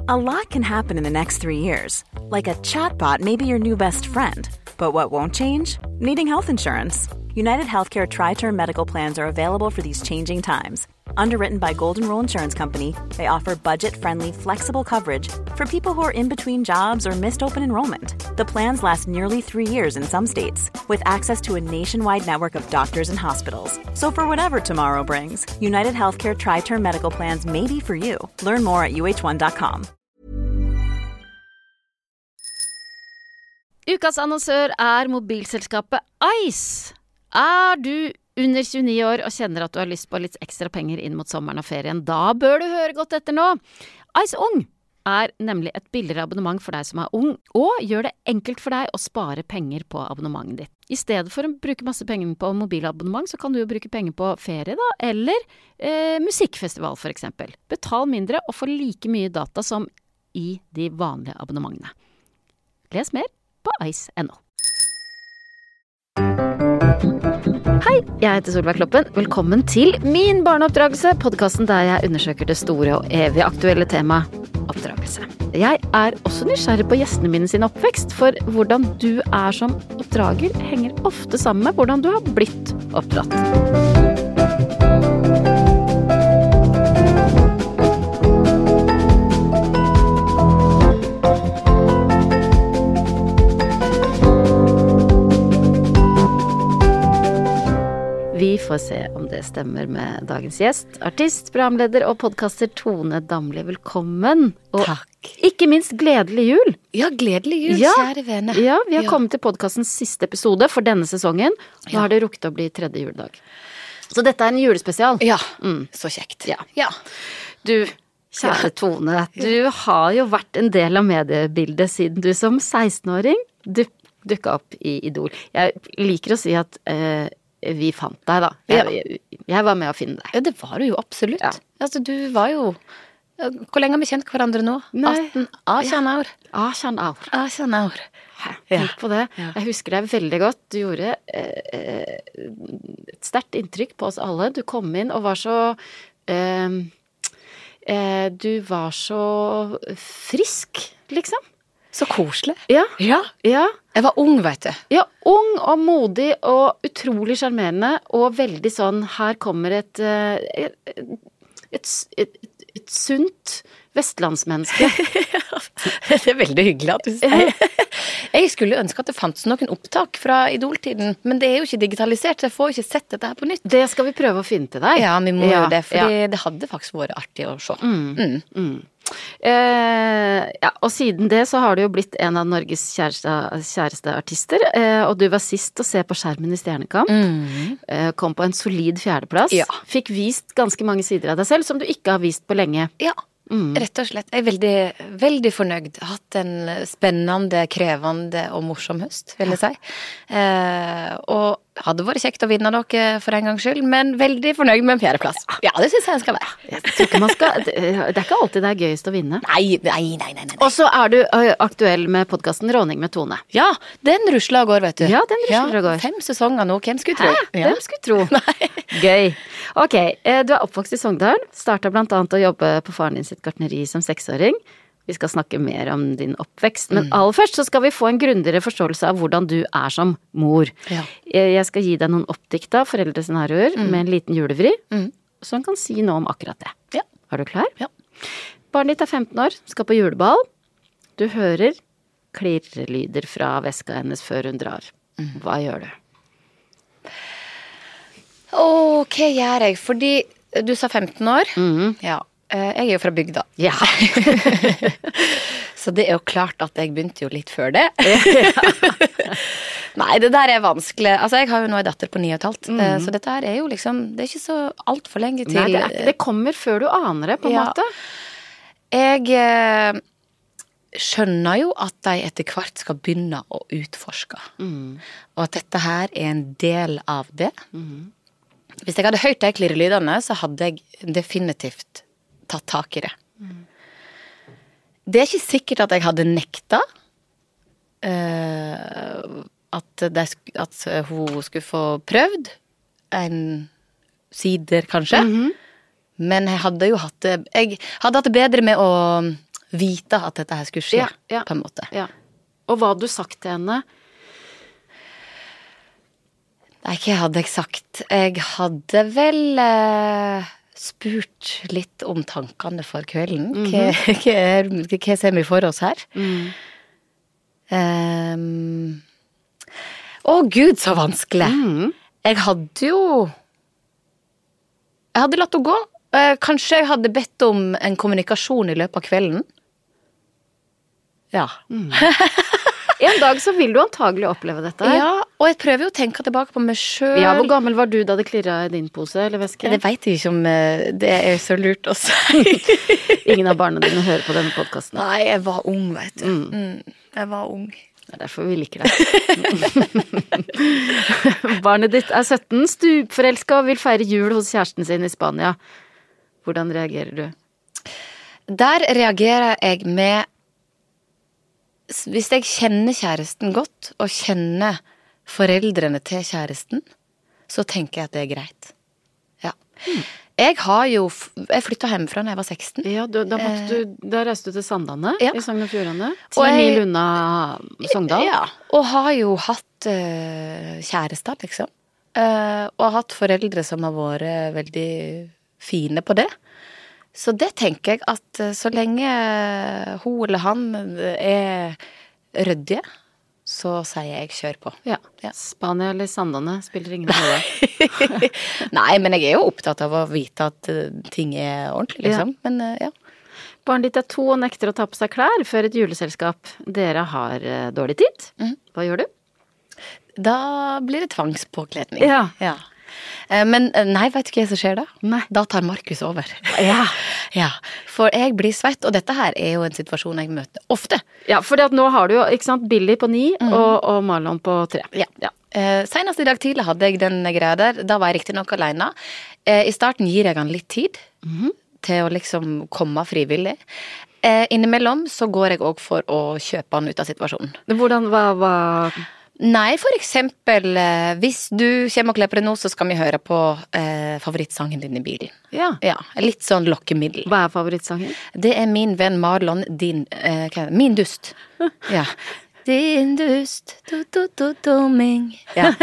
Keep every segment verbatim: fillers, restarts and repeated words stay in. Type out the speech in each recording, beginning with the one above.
A lot can happen in the next three years. Like a chatbot may be your new best friend. But what won't change? Needing health insurance. United Healthcare Tri-Term Medical Plans are available for these changing times. Underwritten by Golden Rule Insurance Company, they offer budget-friendly, flexible coverage for people who are in between jobs or missed open enrollment. The plans last nearly three years in some states, with access to a nationwide network of doctors and hospitals. So for whatever tomorrow brings, United Healthcare Tri-Term Medical Plans may be for you. Learn more at U H one dot com. Ukas annonsør er mobilselskapet Ice. Er du under tjueni år og kjenner at du har lyst på litt ekstra penger inn mot sommeren og ferien, da bør du høre godt etter nå. Ice Ung er nemlig et billigere abonnement for deg som er ung, og gjør det enkelt for deg å spare penger på abonnementet ditt. I stedet for å bruke masse penger på mobilabonnement, så kan du jo bruke penger på ferie da, eller eh, musikkfestival for eksempel. Betal mindre og få like mye data som i de vanlige abonnementene. Les mer på ice punktum no. Hei, jeg heter Solveig Kloppen. Velkommen til Min barneoppdragelse, podcasten der jeg undersøker det store og evig aktuelle tema oppdragelse. Jeg er også nysgjerrig på gjestene mine sin oppvekst, for hvordan du er som oppdrager henger ofte sammen med hvordan du har blitt oppdratt. Vi får se om det stemmer med dagens gjest, artist, programleder og podcaster Tone Damli. Velkommen. Og Takk. Ikke minst gledelig jul. Ja, gledelig jul, ja. Kjære vene. Ja, vi har ja. kommet til podcastens siste episode for denne sesongen. Nå ja. Har det rukket å bli tredje juledag. Så dette er en julespesial. Ja, mm. så kjekt. Ja. ja. Du, kjære ja. Tone, du har jo vært en del av mediebildet siden du som seksten-åring duk, dukket opp i Idol. Jeg liker å si at... Eh, vi fant deg da. Jeg, jeg, jeg var med å finne deg. Ja, det var du jo absolutt. Ja. Altså, du var jo... Hvor lenge har vi kjent hverandre nå? Nei. atten, atten år. atten år. atten år. Tenk på det. Ja. Jeg husker deg veldig godt. Du gjorde eh, et sterkt inntrykk på oss alle. Du kom inn og var så... Eh, eh, du var så frisk, liksom. Så koselig. Ja. Ja. Ja. Jeg var ung, vet du. Ja, ung og modig og utrolig charmerende, og veldig sånn, her kommer et, et, et, et, et sunt vestlandsmenneske. Det er veldig hyggelig at du sier. Jeg skulle ønske at det fantes noen opptak fra Idol-tiden, men det er jo ikke digitalisert, så jeg får ikke sett dette her på nytt. Det skal vi prøve å finne til deg. Ja, vi må ja, jo det, for ja. det hadde faktisk vært artig å se. Mm, mm. Mm. Eh, ja, og siden det så har du jo blitt en av Norges kjæreste, kjæreste artister, eh, og du var sist å se på skjermen i Stjernekamp, mm. eh, kom på en solid fjerdeplass, ja. Fikk vist ganske mange sider av deg selv som du ikke har vist på lenge. Ja, mm. rett og slett. Jeg er veldig, veldig fornøyd. Hatt en spennende, krevende og morsom høst, vil jeg si. Eh, og hadde vært kjekt å vinne noe for en gangs skyld, men veldig fornøyd med en fjerdeplass. Ja, det synes jeg skal være. Jeg tror ikke man skal, det er ikke alltid det er gøyest å vinne. Nei, nei, nei, nei, nei. Og så er du aktuell med podcasten Råning med Tone. Ja, den rusler og går, vet du. Ja, den rusler og går. Ja, fem sesonger nå, hvem skulle tro? Hæ? Hvem skulle tro? Nei. Gøy. Ok, du er oppvokst i Sogndal, startet blant annet å jobbe på faren din sitt gartneri som seksåring. Vi skal snakke mer om din oppvekst, men mm. aller først så skal vi få en grundigere forståelse av hvordan du er som mor. Ja. Jeg skal gi deg noen oppdikta foreldrescenarioer mm. med en liten julevri, mm. som kan si noe om akkurat det. Ja. Er du klar? Ja. Barnet ditt er femten år, skal på juleball. Du hører klirrelyder fra veska hennes før hun drar. Mm. Hva gjør du? Åh, hva gjør jeg? Fordi du sa femten år. Mm. Ja. Jeg er jo fra bygda. Ja. Så det er jo klart at jeg begynte jo litt før det. Nei, det der er vanskelig. Altså, jeg har jo nå en datter på ni og et halvt, mm. så dette her er jo liksom, det er ikke så alt for lenge til. Nei, det, er, det kommer før du aner det, på en ja. måte. Jeg eh, skjønner jo at de etter hvert skal begynne å utforske. Mm. Og at dette her er en del av det. Mm. Hvis jeg hadde hørt de klirrelydene, så hadde jeg definitivt tatt tak i det. Mm. Det er ikke sikkert at jeg hadde nekta uh, at, de, at hun skulle få prøvd en sider, kanskje. Mm-hmm. Men jeg hadde jo hatt det, jeg hadde hatt det bedre med å vite at dette her skulle skje, Ja, ja. på en måte. Ja. Og hva hadde du sagt til henne? Nei, hva hadde jeg sagt? Jeg hadde vel eh, spurt litt om tankene for kvelden. Mm-hmm. Hva, hva, er, hva ser vi for oss her? Mm. Um, å Gud, så vanskelig. Mm. Jeg hadde jo Jeg hadde latt henne gå. Eh, kanskje jeg hadde bedt om en kommunikasjon i løpet av kvelden. Ja. Mm. En dag så vil du antagelig oppleve dette her. Ja, og jeg prøver jo å tenke tilbake på meg selv. Ja, hvor gammel var du da det klirret i din pose eller veske? Det vet jeg ikke om det er så lurt å si. Ingen av barna dine hører på denne podcasten. Nei, jeg var ung, vet du. Mm. Mm, jeg var ung. Det er derfor vi liker deg. Barnet ditt er sytten, stupforelsket og vil feire jul hos kjæresten sin i Spania. Hvordan reagerer du? Der reagerer jeg med hvis jeg kjenner kjæresten godt, og kjenner foreldrene til kjæresten, så tenker jeg at det er greit. Ja. Mm. Jeg har jo, jeg flyttet hjemmefra da jeg var seksten. Ja, da, da, måtte du, da reiste du til Sandane, ja. I Sogn og Fjordane. Ti mil unna Sogndal. Ja, og har jo hatt uh, kjærester, liksom. Uh, og har hatt foreldre som har vært veldig fine på det. Så det tenker jeg at så lenge hun eller han er ryddige, så sier jeg kjør på. Ja, ja. Spania eller Sandane spiller ingen rolle. Nei, men jeg er jo opptatt av å vite at ting er ordentlig, liksom. Ja. Men ja. Barnet ditt er to og nekter å ta på seg klær før et juleselskap. Dere har dårlig tid. Mm. Hva gjør du? Da blir det tvangspåkledning. Ja. Ja. Men nei, vet du hva som skjer da? Nei. Da tar Markus over. Ja. Ja, for jeg blir svett, og dette her er jo en situasjon jeg møter ofte. Ja, for nå har du jo, ikke sant, Billy på ni mm. og, og Marlon på tre. Ja. Ja. Eh, senest i dag tidlig hadde jeg den greia der, da var jeg riktig nok alene. Eh, I starten gir jeg han litt tid mm. til å liksom komme frivillig. Eh, innimellom så går jeg også for å kjøpe han ut av situasjonen. Hvordan, hva, hva... Nei, for eksempel, eh, hvis du kommer og klipper det nå, så skal vi høre på eh, favorittsangen din i bilen. Ja. Ja, litt sånn lokkemiddel. Hva er favorittsangen? Det er min venn Marlon, din, eh, hva er det? Min dust. Ja. Din dust, do-do-do-do-ming. Ja.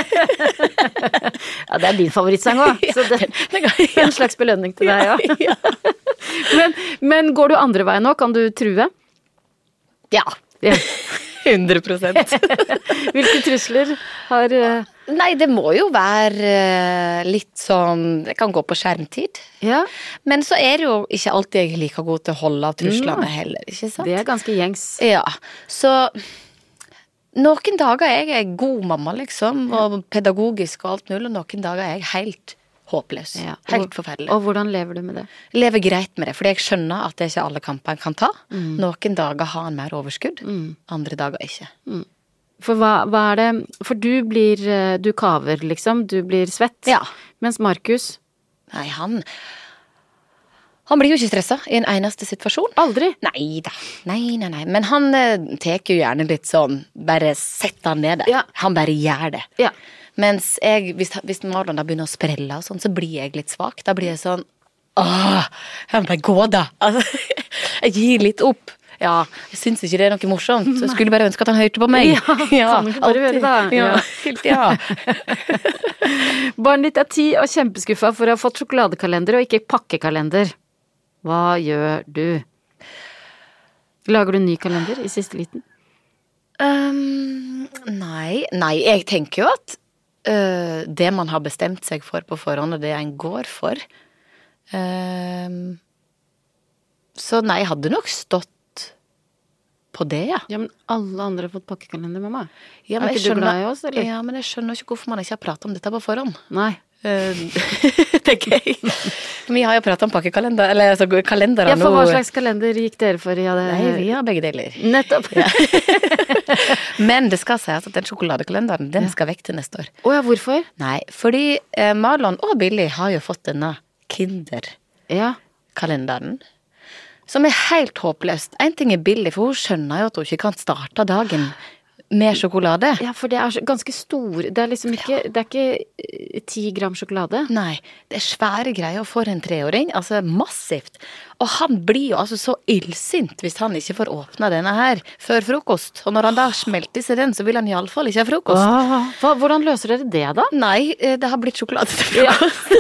Ja, det er din favorittsang også. Så det, det er en slags belønning til deg, ja. men, men går du andre veien nå? Kan du true? Ja. Ja. hundre prosent. Hvilke trusler har uh... Nei, det må jo være uh, litt sånn, det kan gå på skjermtid. Ja. Men så er det jo ikke alltid jeg er like god til å holde av truslene mm. heller, ikke sant? Det er ganske gjengs. Ja, så noen dager er jeg god mamma liksom, og pedagogisk og alt mulig, og noen dager er jeg helt håpløs. Ja. Helt forferdelig. Og hvordan lever du med det? Lever greit med det, fordi jeg skjønner at det er ikke alle kamper jeg kan ta. Mm. Noen dager har han mer overskudd, mm. andre dager ikke. Mm. For hva, hva er det, for du blir, du kaver liksom, du blir svett, ja. Mens Markus? Nei, han, han blir jo ikke stresset i en eneste situasjon. Aldri? Nei da, nei, nei, nei, men han eh, teker jo gjerne litt sånn, bare setter han ned der. Ja. Han bare gjør det. Ja. Mens jeg, hvis, hvis Marlon da begynner å sprelle og sånn, så blir jeg litt svak. Da blir jeg sånn, åh, jeg må bare gå da. Altså, jeg gir litt opp. Ja, jeg synes ikke det er noe morsomt. Så jeg skulle bare ønske at han hørte på meg. Ja, ja kan du ikke bare høre da? Ja, helt ja. Barnet ditt er ti og kjempeskuffa for å ha fått sjokoladekalender og ikke pakkekalender. Hva gjør du? Lager du en ny kalender i siste liten? Um, nei, nei, jeg tenker jo at Uh, det man har bestemt seg for på forhånd, og det en går for. Uh, så nei, jeg hadde nok stått på det, ja. Ja, men alle andre har fått pakkekalender, mamma. Ja, er ikke skjønner, du glad i oss, eller? Ja, men jeg skjønner ikke hvorfor man ikke har pratet om dette på forhånd. Nei. Uh, det er gøy. Vi har jo pratet om pakkekalender, eller altså kalender. Ja, for nå. Hva slags kalender gikk dere for? Ja, det... Nei, vi har begge deler. Nettopp. Ja. Men det skal sies at den sjokoladekalenderen, den skal vekk til neste år. Åja, oh, hvorfor? Nei, fordi eh, Marlon og Billy har jo fått denne Kinder-kalenderen, som er helt håpløst. En ting er Billy, for hun skjønner jo at hun ikke kan starte dagen Med sjokolade? Ja, for det er så- ganske stor. Det er liksom ikke, det er ikke eh, ti gram sjokolade. Nei, det er svære greier for en treåring, altså massivt. Og han blir jo altså så illsint hvis han ikke får åpna denne her før frokost. Og når han da smelter i seg den, så vil han i alle fall ikke ha frokost. Ah, hva, hvordan løser dere det da? Nei, eh, det har blitt sjokolade til frokost.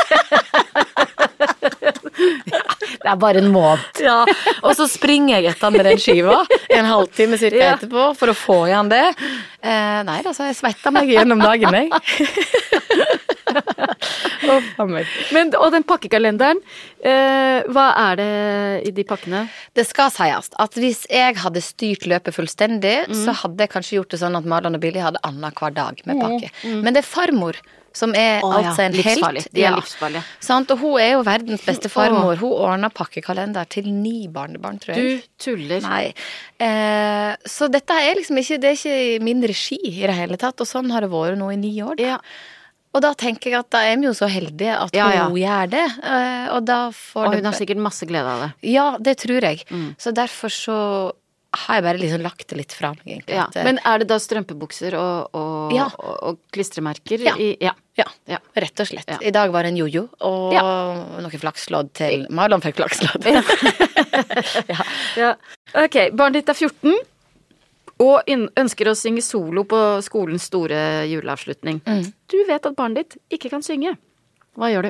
Det er bare en måned. Ja, og så springer jeg etter han med den skiva en halvtime cirka Ja. etterpå for å få i han det. Eh, nei, da, så jeg svetta meg gjennom dagen, jeg. Å, faen meg. Men, og den pakkekalenderen, eh, hva er det i de pakkene? Det skal sies at hvis jeg hadde styrt løpet fullstendig, så hadde jeg kanskje gjort det sånn at Marlon og Billy hadde annet hver dag med pakke. Men det er farmor som er Å, ja, altså en livsfarlig. helt. De er Ja. livsfarlige. Sant? Og hun er jo verdens beste farmor. Hun ordner pakkekalender til ni barnebarn, tror jeg. Du tuller. Nei. Eh, så dette er liksom ikke, det er ikke i min regi i det hele tatt, og sånn har det vært nå i ni år. Da. Ja. Og da tenker jeg at da er vi jo så heldige at Ja, ja. hun gjør det, eh, og da får Og det hun har sikkert masse glede av det. Ja, det tror jeg. Mm. Så derfor så har jeg bare liksom lagt det litt fra meg, egentlig. Ja. At, eh, Men er det da strømpebukser og, og, Ja. og, og klistremerker? Ja. I, ja. ja, Ja. rett og slett. Ja. I dag var det en jojo, og Ja. noe flakslodd til Marlon fikk flakslodd. ja. Ja. Ok, barnet ditt er fjorten og inn- ønsker å synge solo på skolens store juleavslutning. Mm. Du vet at barnet ditt ikke kan synge. Hva gjør du?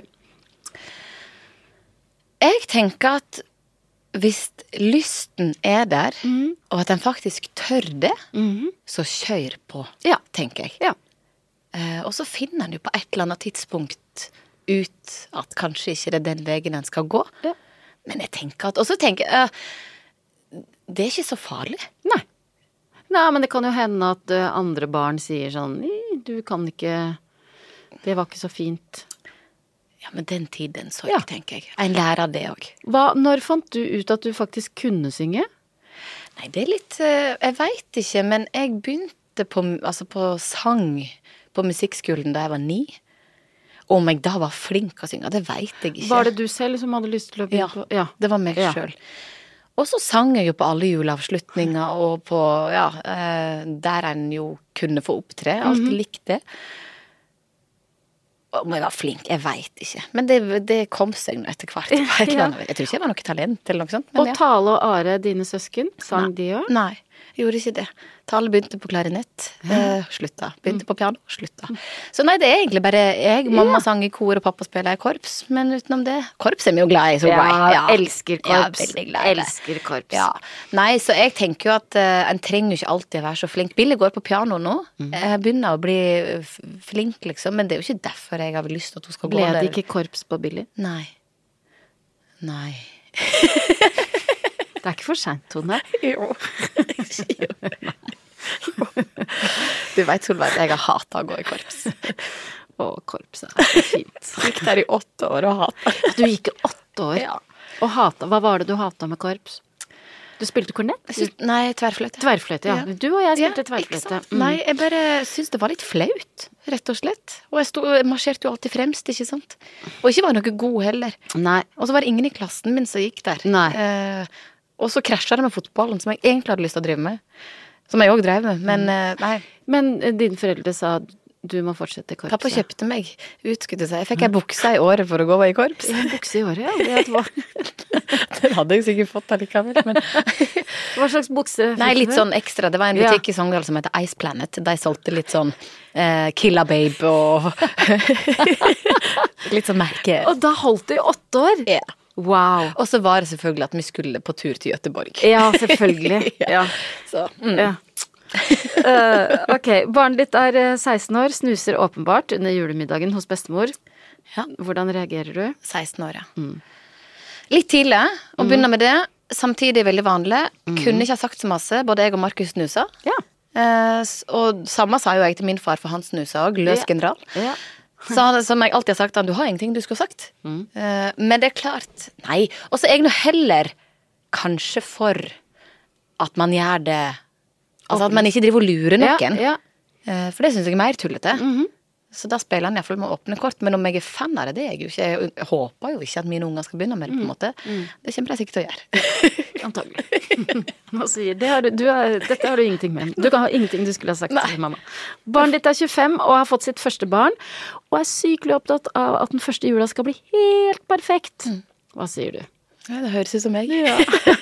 Jeg tenker at hvis lysten er der, Mhm. og at en faktisk tør det, Mhm. så kjør på, Ja. tenker jeg. Ja. Eh, og så finner en jo på et eller annet tidspunkt ut at kanskje ikke det er den veien en skal gå. Ja. Men jeg tenker at Og så tenker jeg eh, det er ikke så farlig. Nei. Nei, men det kan jo hende at eh, andre barn sier sånn «Ih, du kan ikke. Det var ikke så fint. Ja, men den tid, den sorg, Ja. tenker jeg. En lærer av det òg. Hva, når fant du ut at du faktisk kunne synge? Nei, det er litt eh, Jeg veit ikke, men jeg begynte på, altså på sang på musikkskolen da jeg var ni. Om jeg da var flink å synge, det veit jeg ikke. Var det du selv som hadde lyst til å Ja, begynne på? Ja. det var meg Ja. sjøl. Og så sang jeg jo på alle juleavslutninger og på Ja, eh, der en jo kunne få opptre. Jeg har alltid Mhm. likt det. Om jeg var flink, jeg veit ikke. Men det, det kom seg nå etter hvert. på et eller Ja. annet. Jeg tror ikke jeg var noe talent eller noe sånt. Men Og ja. Tale og Are, dine søsken, sang de òg? Nei, jeg gjorde ikke det. Tale begynte på klarinett, eh, slutta. Begynte Mm. på piano, slutta. Så nei, det er egentlig bare jeg. Mamma sang i kor, og pappa spiller i korps. Men utenom det Korps er vi jo glad i. Så Ja, glad. elsker Ja, korps. veldig glad i det. Elsker korps. Ja. Nei, så jeg tenker jo at uh, en trenger jo ikke alltid være så flink. Billy går på piano nå. Mm. Jeg begynner å bli f- flink, liksom. Men det er jo ikke derfor jeg har lyst til at hun skal Ble gå der. det ikke korps på Billy? Nei. Nei. Det er ikke for seint, Tone. Jo. Du vet, Solveig, jeg har hata å gå i korps. Å, korps er så fint. Gikk der i åtte år og hata. Du gikk i åtte år Ja. og hata. Hva var det du hata med korps? Du spilte kornett? Nei, tverrfløyte. Tverrfløyte, ja. Ja. Du og jeg spilte Ja, tverrfløyte. ikke sant? Mm. Nei, jeg bare syns det var litt flaut, rett og slett. Og jeg, sto, jeg marsjerte jo alltid fremst, ikke sant. Og ikke var noe god heller. Nei. Og så var det ingen i klassen min som gikk der. Nei. Eh, og så krasja det med fotballen, som jeg egentlig hadde lyst til å drive med. Som jeg òg drev med, men eh, nei. Men eh, dine foreldre sa du må fortsette i korpset. Pappa kjøpte meg utskudd seg. Jeg fikk ei bukse i året for å gå i korps. En bukse i året, ja. Det var... Den hadde jeg sikkert fått allikevel, men Hva slags bukse? Nei, fikk litt du? sånn ekstra. Det var en butikk i Sogndal som heter Ice Planet. De solgte litt sånn eh, Killa Babe og litt sånn merke. Og da holdt du i åtte år? Ja. Wow. Og så var det selvfølgelig at vi skulle på tur til Göteborg. Ja, selvfølgelig. Ja. Så, mm. Ja. Eh, ok, barnet ditt er eh, seksten år, snuser åpenbart under julemiddagen hos bestemor. Ja. Hvordan reagerer du? seksten år, ja. Litt tidlig å begynne med det. Samtidig veldig vanlig. Kunne ikke ha sagt så masse. Både jeg og Markus snusa. Ja. Eh, s- og samme sa jo jeg til min far, for han snusa òg. Løs Ja. general. Ja. Så han, som jeg alltid har sagt, han, du har ingenting du skulle sagt. Eh, men det er klart, nei. Og så er jeg nå heller kanskje for at man gjør det. Altså at man ikke driver og lurer noen. Ja, ja. Eh, for det syns jeg er mer tullete. Så da spiller han i hvert fall med åpne kort, men om jeg er fan av det, det er jeg jo ikke. Jeg håper jo ikke at mine unger skal begynne med det, på en måte. Mm. Det kommer jeg sikkert til å gjøre. Antagelig. Hva sier, det har du, du er, dette har du ingenting med. Du kan ha ingenting du skulle ha sagt Nei. Til mamma. Barnet ditt er tjuefem og har fått sitt første barn, og er sykelig opptatt av at den første jula skal bli helt perfekt. Mm. Hva sier du? Ja, det høres ut som meg. Ja.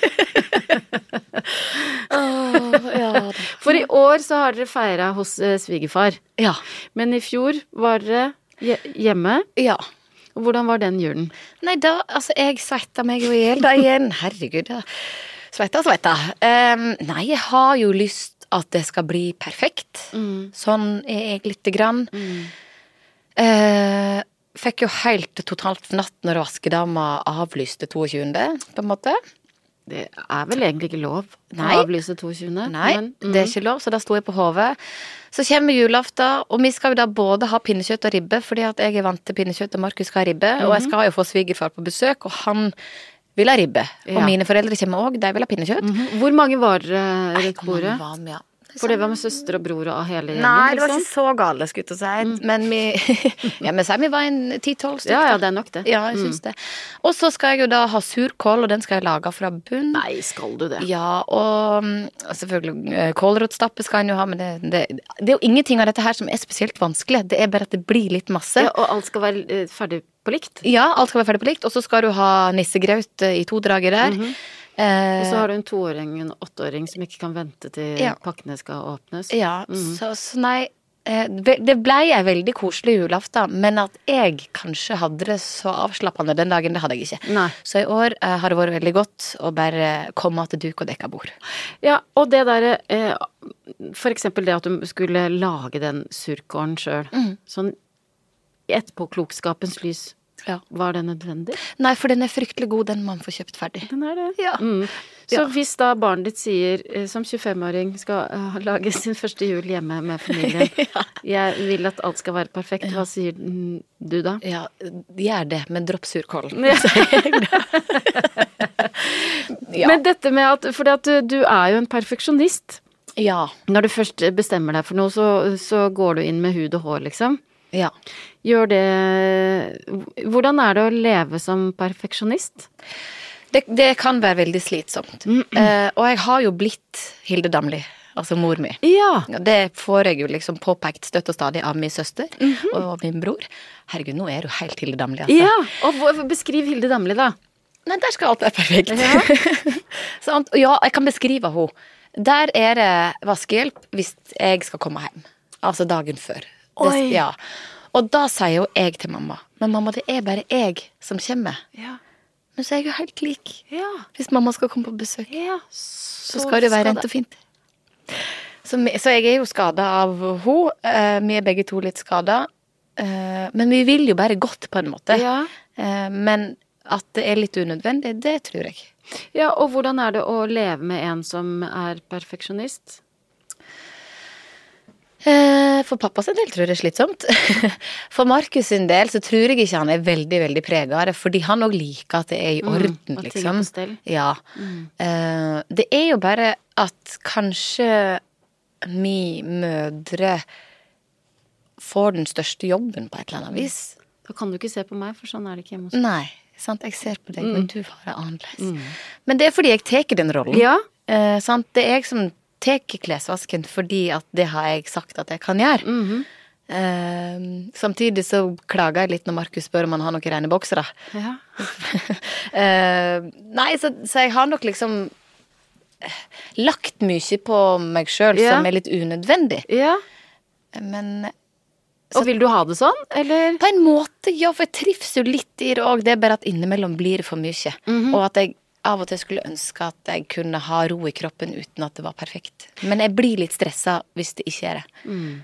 oh, ja. For i år så har dere feiret hos eh, svigerfar. Ja. Men i fjor var dere hjemme. Ja. Og hvordan var den julen? Nei, da, altså, jeg svetta meg jo i hjel da igjen. Herregud, da. Svetta, svetta. Um, nei, jeg har jo lyst at det skal bli perfekt. Mm. Sånn er jeg lite grann. Mm. Uh, Fikk jo helt totalt fnatt når vaskedama avlyste toogtyvende, på en måte. Det er vel egentlig ikke lov Nei. Å avlyse toogtyvende? Nei, men, mm. det er ikke lov, så da sto jeg på hodet. Så kommer julaften, og vi skal jo da både ha pinnekjøtt og ribbe, fordi at jeg er vant til pinnekjøtt, og Markus skal ha ribbe, mm-hmm. og jeg skal jo få svigerfar på besøk, og han vil ha ribbe. Ja. Og mine foreldre kommer også, de vil ha pinnekjøtt. Mm-hmm. Hvor mange var uh, rundt bordet? Var med, ja. For det var med søster og bror og hele gjengen? Nei, det var ikke så gale, skulle jeg si. Mm. Men vi, ja, men så vi var en ti-tolv stykker. Ja, ja, det er nok det. Ja, jeg synes mm. det. Og så skal jeg jo da ha surkål, og den skal jeg lage fra bunn. Nei, skal du det? Ja, og selvfølgelig kålrotstappe skal jeg jo ha, men det, det, det er jo ingenting av dette her som er spesielt vanskelig. Det er bare at det blir litt masse. Ja, og alt skal være ferdig på likt? Ja, alt skal være ferdig på likt, og så skal du ha nissegraut i to drager der. Mm-hmm. Eh, og så har du en toåring og en åtteåring som ikke kan vente til ja. Pakkene skal åpnes. Ja, mm. så, så nei, eh, det ble en veldig koselig julaften, men at jeg kanskje hadde det så avslappende den dagen, det hadde jeg ikke. Nei. Så i år eh, har det vært veldig godt å bare komme til duk og dekka bord. Ja, og det der, eh, for eksempel det at du skulle lage den surkålen selv, mm. sånn etterpå klokskapens lys. Ja. Var det nødvendig? Nei, for den er fryktelig god, den man får kjøpt ferdig. Den er det? Ja. Mm. Så ja. Hvis da barnet ditt sier, som tjuefem-åring, skal uh, lage sin første jul hjemme med familien, ja. Jeg vil at alt skal være perfekt, hva sier du da? Ja, gjør det, men dropp surkålen. Ja. Ja. Men dette med at, for at du, du er jo en perfeksjonist. Ja. Når du først bestemmer deg for noe, så, så går du inn med hud og hår, liksom. Ja. Gjør det Hvordan er det å leve som perfeksjonist? Det, det kan være veldig slitsomt. Mm -mm. Uh, og jeg har jo blitt Hilde Damli, altså mor mi. Ja. Det får jeg jo liksom påpekt støtt og stadig av min søster mm -hmm. og min bror. Herregud, nå er du helt Hilde Damli, altså. Ja, og beskriv Hilde Damli, da. Nei, der skal alt være perfekt. Ja, sånn, ja jeg kan beskrive henne. Der er det vaskehjelp hvis jeg skal komme hjem. Altså dagen før. Det, ja. Og da sier jo jeg til mamma, men mamma, det er bare jeg som kommer. Ja. Men så er jeg jo helt lik. Ja. Hvis mamma skal komme på besøk, ja. så, så skal det være rent og fint. Så, så jeg er jo skadet av henne. Vi er begge to litt skadet. Men vi vil jo bare godt på en måte. Ja. Men at det er litt unødvendig, det tror jeg. Ja, og hvordan er det å leve med en som er perfeksjonist? For pappa sin del tror jeg det er slitsomt. For Markus sin del så tror jeg ikke han er veldig, veldig pregere, fordi han også liker at det er i orden, mm, liksom. Ja. Mm. Uh, det er jo bare at kanskje mi mødre får den største jobben på et eller annet vis. Da kan du ikke se på meg, for sånn er det ikke hjemme hos meg. Nei, sant, jeg ser på deg, mm. men du har det annerledes. Mm. Men det er fordi jeg teker den rollen. Ja. Uh, sant, det er jeg som teker klesvasken fordi at det har jeg sagt at jeg kan gjøre. Mm-hmm. Uh, samtidig så klager jeg litt når Markus spør om han har noen rene boksere. Ja. uh, nei, så, så jeg har nok liksom lagt mye på meg selv ja. Som er litt unødvendig. Ja. Men så, og vil du ha det sånn, eller? På en måte, ja, for jeg trives jo litt i det også. Det er bare at innimellom blir det for mye. Mm-hmm. Og at jeg av og til skulle ønske at jeg kunne ha ro i kroppen uten at det var perfekt. Men jeg blir litt stresset hvis det ikke er det. Mm.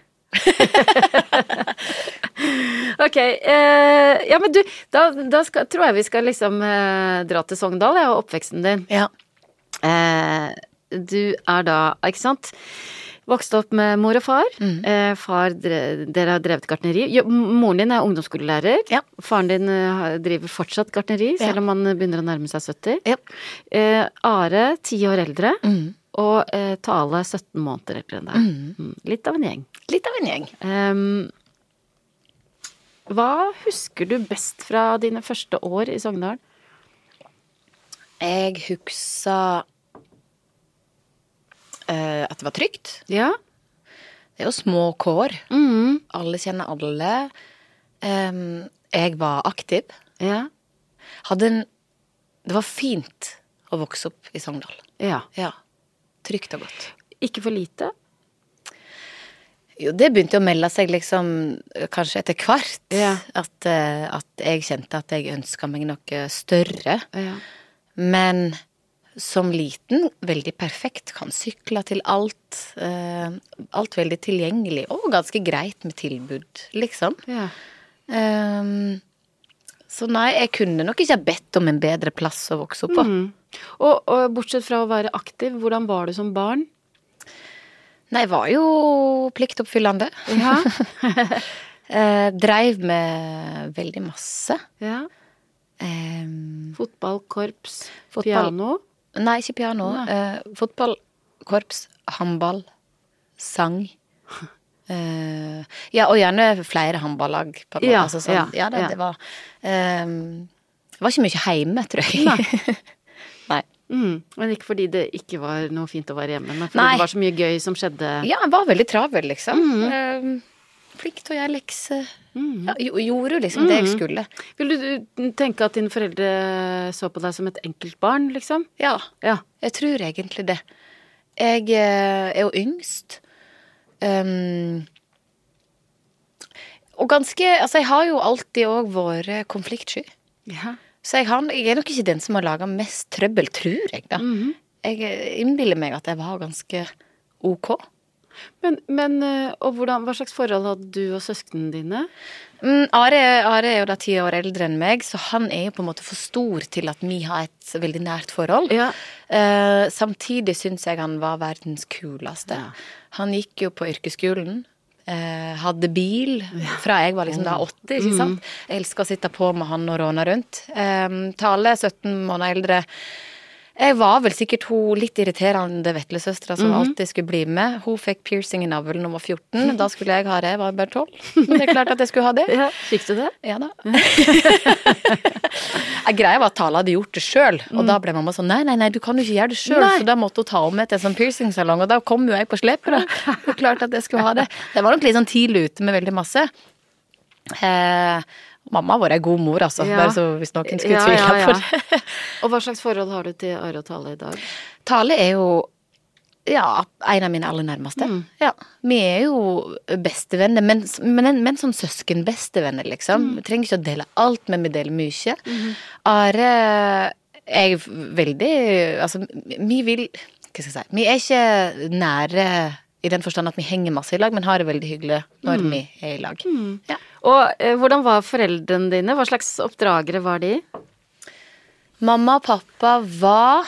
Ok, eh, ja, men du, da, da skal, tror jeg vi skal liksom eh, dra til Sogndal, ja, og oppveksten din. Ja. Eh, du er da, ikke sant, vokst opp med mor og far. Mm. Eh, far, dere har drevet gartneri. Jo, moren din er ungdomsskolelærer. Ja. Faren din uh, driver fortsatt gartneri, selv om han begynner å nærme seg sytti. Ja. Eh, Are, ti år eldre, mm. og eh, Tale, sytten måneder eldre enn deg. Mm. Mm. Litt av en gjeng. Litt av en gjeng. Um, Hva husker du best fra dine første år i Sogndal? Jeg husker uh, at det var trygt. Ja. Det er jo små kår. Mm. Alle kjenner alle. Um, jeg var aktiv. Ja. Hadde en... Det var fint å vokse opp i Sogndal. Ja. Ja. Trygt og godt. Ikke for lite? Jo, det begynte å melde seg liksom kanskje etter hvert. Ja. At, uh, at jeg kjente at jeg ønsket meg noe større. Ja. Men som liten, veldig perfekt, kan sykle til alt. Uh, alt veldig tilgjengelig, og ganske greit med tilbud, liksom. Ja. Um, så nei, jeg kunne nok ikke ha bedt om en bedre plass å vokse opp på. Mm. Og, og bortsett fra å være aktiv, hvordan var du som barn? Nei, jeg var jo pliktoppfyllende. Ja. uh, dreiv med veldig masse. Ja. Um, Fotball, korps, Fotball. piano? Nei, ikke piano. Uh, fotball, korps, håndball, sang. Uh, ja, og gjerne flere håndballag. På en måte. Ja, altså, sånn, ja, ja, det, ja. det var um, det var ikke mye hjemme, tror jeg. Nei. Nei. Mm. Men ikke fordi det ikke var noe fint å være hjemme, men fordi Nei. det var så mye gøy som skjedde. Ja, jeg var veldig travel, liksom. Mm. Um, flink til å gjøre lekser. Mm. Ja, jo- gjorde jo liksom det jeg skulle. Vil du tenke at dine foreldre så på deg som et enkelt barn, liksom? Ja, Ja. jeg tror egentlig det. Jeg eh, er jo yngst. Um, og ganske, altså jeg har jo alltid også vært konfliktsky. Ja. Så jeg, har, jeg er nok ikke den som har laget mest trøbbel, tror jeg da. Mhm. Jeg eh, innbiller meg at jeg var ganske ok. Men, men eh, og hvordan, hva slags forhold hadde du og søsknene dine? Mm, Are, Are er jo da ti år eldre enn meg, så han er jo på en måte for stor til at vi har et veldig nært forhold. Ja. Eh, samtidig synes jeg han var verdens kuleste. Ja. Han gikk jo på yrkesskolen, eh, hadde bil fra jeg var liksom da åtte, ikke sant? Jeg elsker å sitte på med han og råne rundt. Eh, Tale, sytten måneder eldre. Jeg var vel sikkert hun litt irriterende vetlesøstra som alltid skulle bli med. Hun fikk piercing i navlen når hun var fjorten. Da skulle jeg ha det, jeg var bare tolv. Men det er klart at jeg skulle ha det. Ja. Fikk du det? Ja da. Jeg greier var at Tale hadde gjort det selv, og da ble mamma sånn, nei, nei, nei, du kan jo ikke gjøre det selv, Nei. så da måtte hun ta om med til en sånn piercing-salong, og da kom jo jeg på slepet da. Det er klart at jeg skulle ha det. Det var nok litt sånn tidlig ute med veldig masse. Eh, mamma var en god mor, altså, Ja. bare så hvis noen skulle Ja, tvile ja, ja. på det. Og hva slags forhold har du til Are og Tale i dag? Tale er jo, ja, en av mine aller nærmeste. Mm. Ja, vi er jo bestevenner, men, men, men sånn søskenbestevenner, liksom. Mm. Vi trenger ikke å dele alt, men vi deler mye. Are er veldig, altså, vi vil, hva skal jeg si, vi er ikke nære i den forstand at vi henger masse i lag, men har det veldig hyggelig når vi er i lag. Ja. Og eh, hvordan var foreldrene dine? Hva slags oppdragere var de? Mamma og pappa var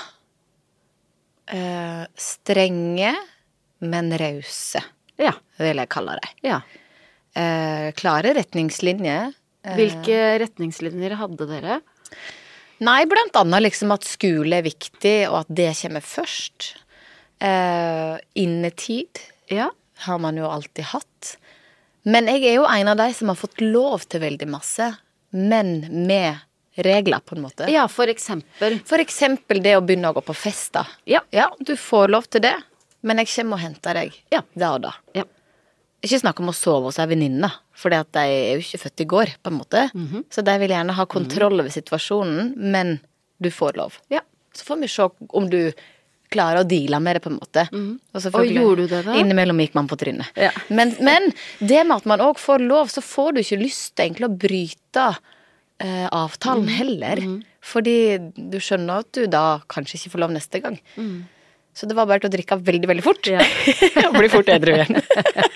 eh, strenge, men rause, Ja. vil jeg kalle det. Ja. Eh, klare retningslinjer. Eh, Hvilke retningslinjer hadde dere? Nei, blant annet liksom at skole er viktig, og at det kommer først. Eh, innetid Ja. har man jo alltid hatt. Men jeg er jo en av de som har fått lov til veldig masse, men med regler på en måte. Ja, for eksempel. For eksempel det å begynne å gå på fest da. Ja. Ja, du får lov til det, men jeg kommer og henter deg. Ja. Da og da. Ja. Ikke snakk om å sove hos ei venninne, for de er jo ikke født i går, på en måte. Så de vil gjerne ha kontroll over situasjonen, men du får lov. Ja. Så får vi se om du klarer å deale med det, på en måte. Og, selvfølgelig, Og gjorde du det da? Innimellom gikk man på trynet. Ja. Men, men det med at man også får lov, så får du ikke lyst til egentlig å bryte eh, avtalen heller. Fordi du skjønner at du da kanskje ikke får lov neste gang. Så det var bare til å drikke veldig, veldig fort. Ja. Og bli fort edru igjen.